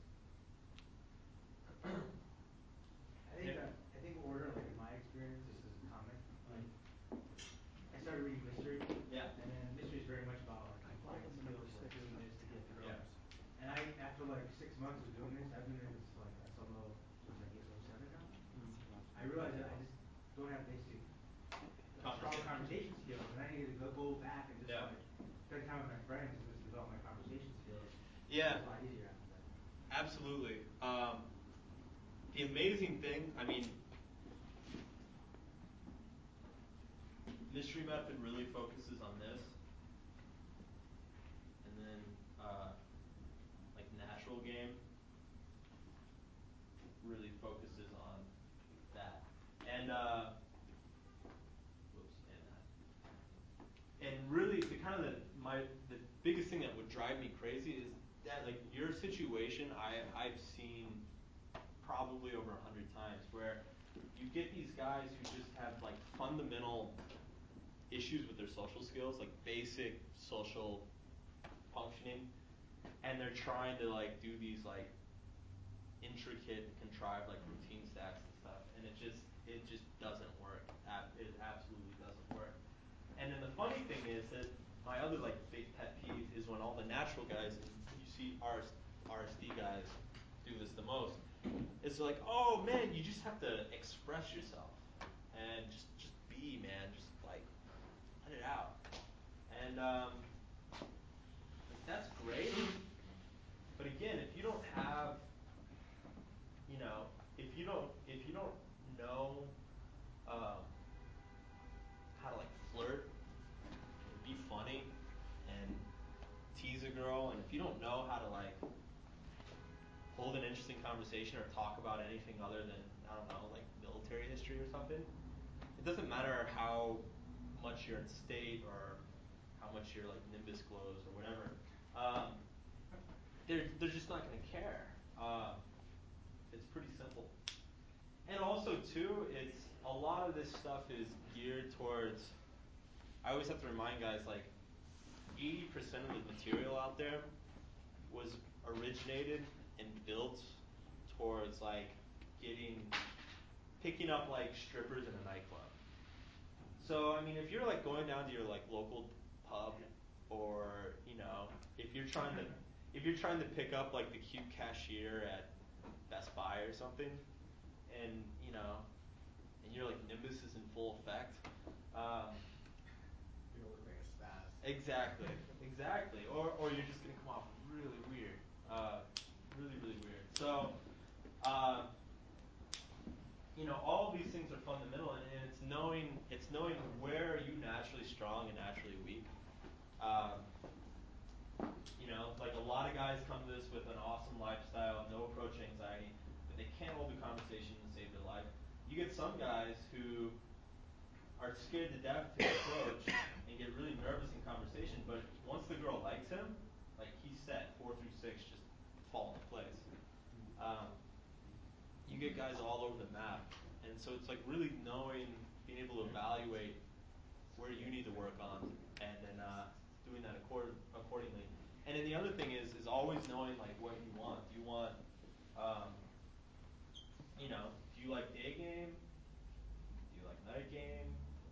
I think order, like in my experience, just as a comment, like I started reading mystery. Yeah. And then mystery is very much about like compliance skills, like doing this to get through. Yeah. And after like 6 months of doing this, I've been in this like SLO since like 07 now. I realized that I just don't have basic strong conversation skills, and I needed to go back and just like spend time with my friends and just develop my conversation skills. Yeah. It's a lot easier after that. Absolutely. The amazing thing, I mean, mystery method really focuses on this, and then like natural game really focuses on that, and that. And really, the biggest thing that would drive me crazy is that like your situation, I've seen probably over 100 times where you get these guys who just have like fundamental issues with their social skills, like basic social functioning, and they're trying to like do these like intricate, contrived like routine stacks and stuff, and it just doesn't work. It absolutely doesn't work. And then the funny thing is that my other like big pet peeve is when all the natural guys, and you see RSD guys do this the most. It's like, oh man, you just have to express yourself and just be, man, just like let it out. And like that's great, but again, if you don't have, if you don't know how to like flirt and be funny and tease a girl, and if you don't know how to like hold an interesting conversation or talk about anything other than, I don't know, like military history or something, it doesn't matter how much you're in state or how much your like nimbus glows or whatever. They're just not going to care. It's pretty simple. And also too, it's a lot of this stuff is geared towards. I always have to remind guys like 80% of the material out there was originated and built towards like picking up like strippers in a nightclub. So I mean, if you're like going down to your like local pub, or if you're trying to pick up like the cute cashier at Best Buy or something, and and your like nimbus is in full effect. You're gonna look like a spaz. Exactly. Or you're just gonna come off really weird, really weird. So, all of these things are fundamental, and it's knowing where are you naturally strong and naturally weak. Um, like a lot of guys come to this with an awesome lifestyle, no approach anxiety, but they can't hold a conversation and save their life. You get some guys who are scared to death to approach and get really nervous in conversation, but once the girl likes him, like he's set, 4 through 6 just fall into place. You get guys all over the map, and so it's like really being able to evaluate where you need to work on, and then doing that accordingly. And then the other thing is always knowing like what you want. Do you want, do you like day game? Do you like night game?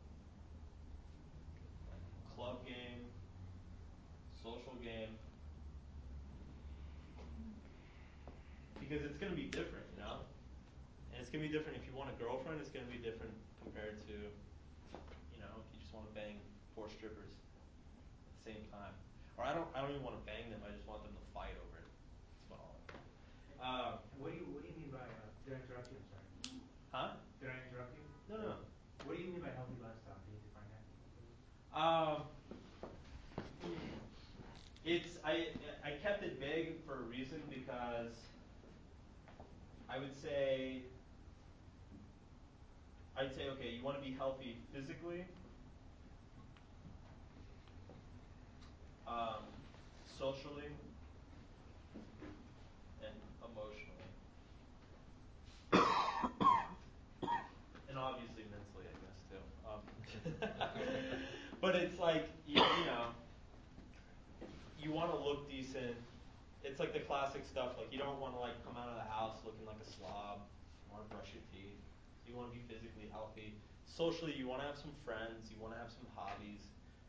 Like club game? Social game? Because it's going to be different, And it's going to be different if you want a girlfriend. It's going to be different compared to, if you just want to bang 4 strippers at the same time. Or I don't even want to bang them. I just want them to fight over it. That's about all I want. What do you mean by did I interrupt you? I'm sorry. Huh? Did I interrupt you? No. What do you mean by healthy lifestyle? Can you define that? I kept it vague for a reason because I'd say okay, you want to be healthy physically, socially, and emotionally, and obviously mentally, I guess too. But it's like you want to look decent. It's like the classic stuff. Like you don't want to like come out of the house looking like a slob. You want to brush your teeth. You want to be physically healthy. Socially, you want to have some friends. You want to have some hobbies.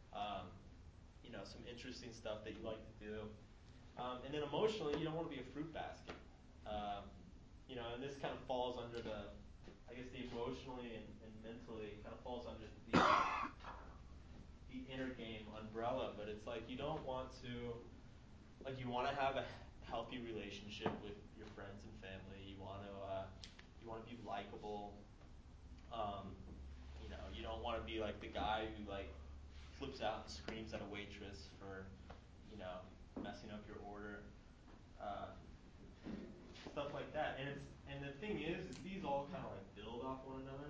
Some interesting stuff that you like to do. And then emotionally, you don't want to be a fruit basket. And this kind of falls under the emotionally and mentally kind of falls under the inner game umbrella. But it's like you don't want to, you want to have a healthy relationship with your friends and family. You want to be likable. You don't want to be like the guy who flips out and screams at a waitress for messing up your order, stuff like that. And the thing is these all kind of build off one another.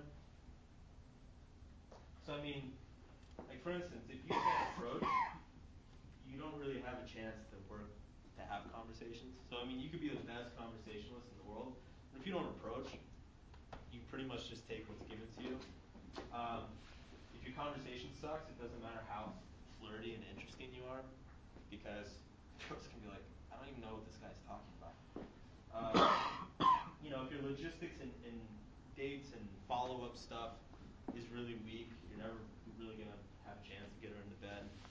So for instance, if you can't approach, you don't really have a chance to have conversations. So you could be the best conversationalist in the world, but if you don't approach, you pretty much just take what's given to you. If your conversation sucks, it doesn't matter how flirty and interesting you are, because girls can be like, I don't even know what this guy's talking about. If your logistics and dates and follow-up stuff is really weak, you're never really going to have a chance to get her into bed.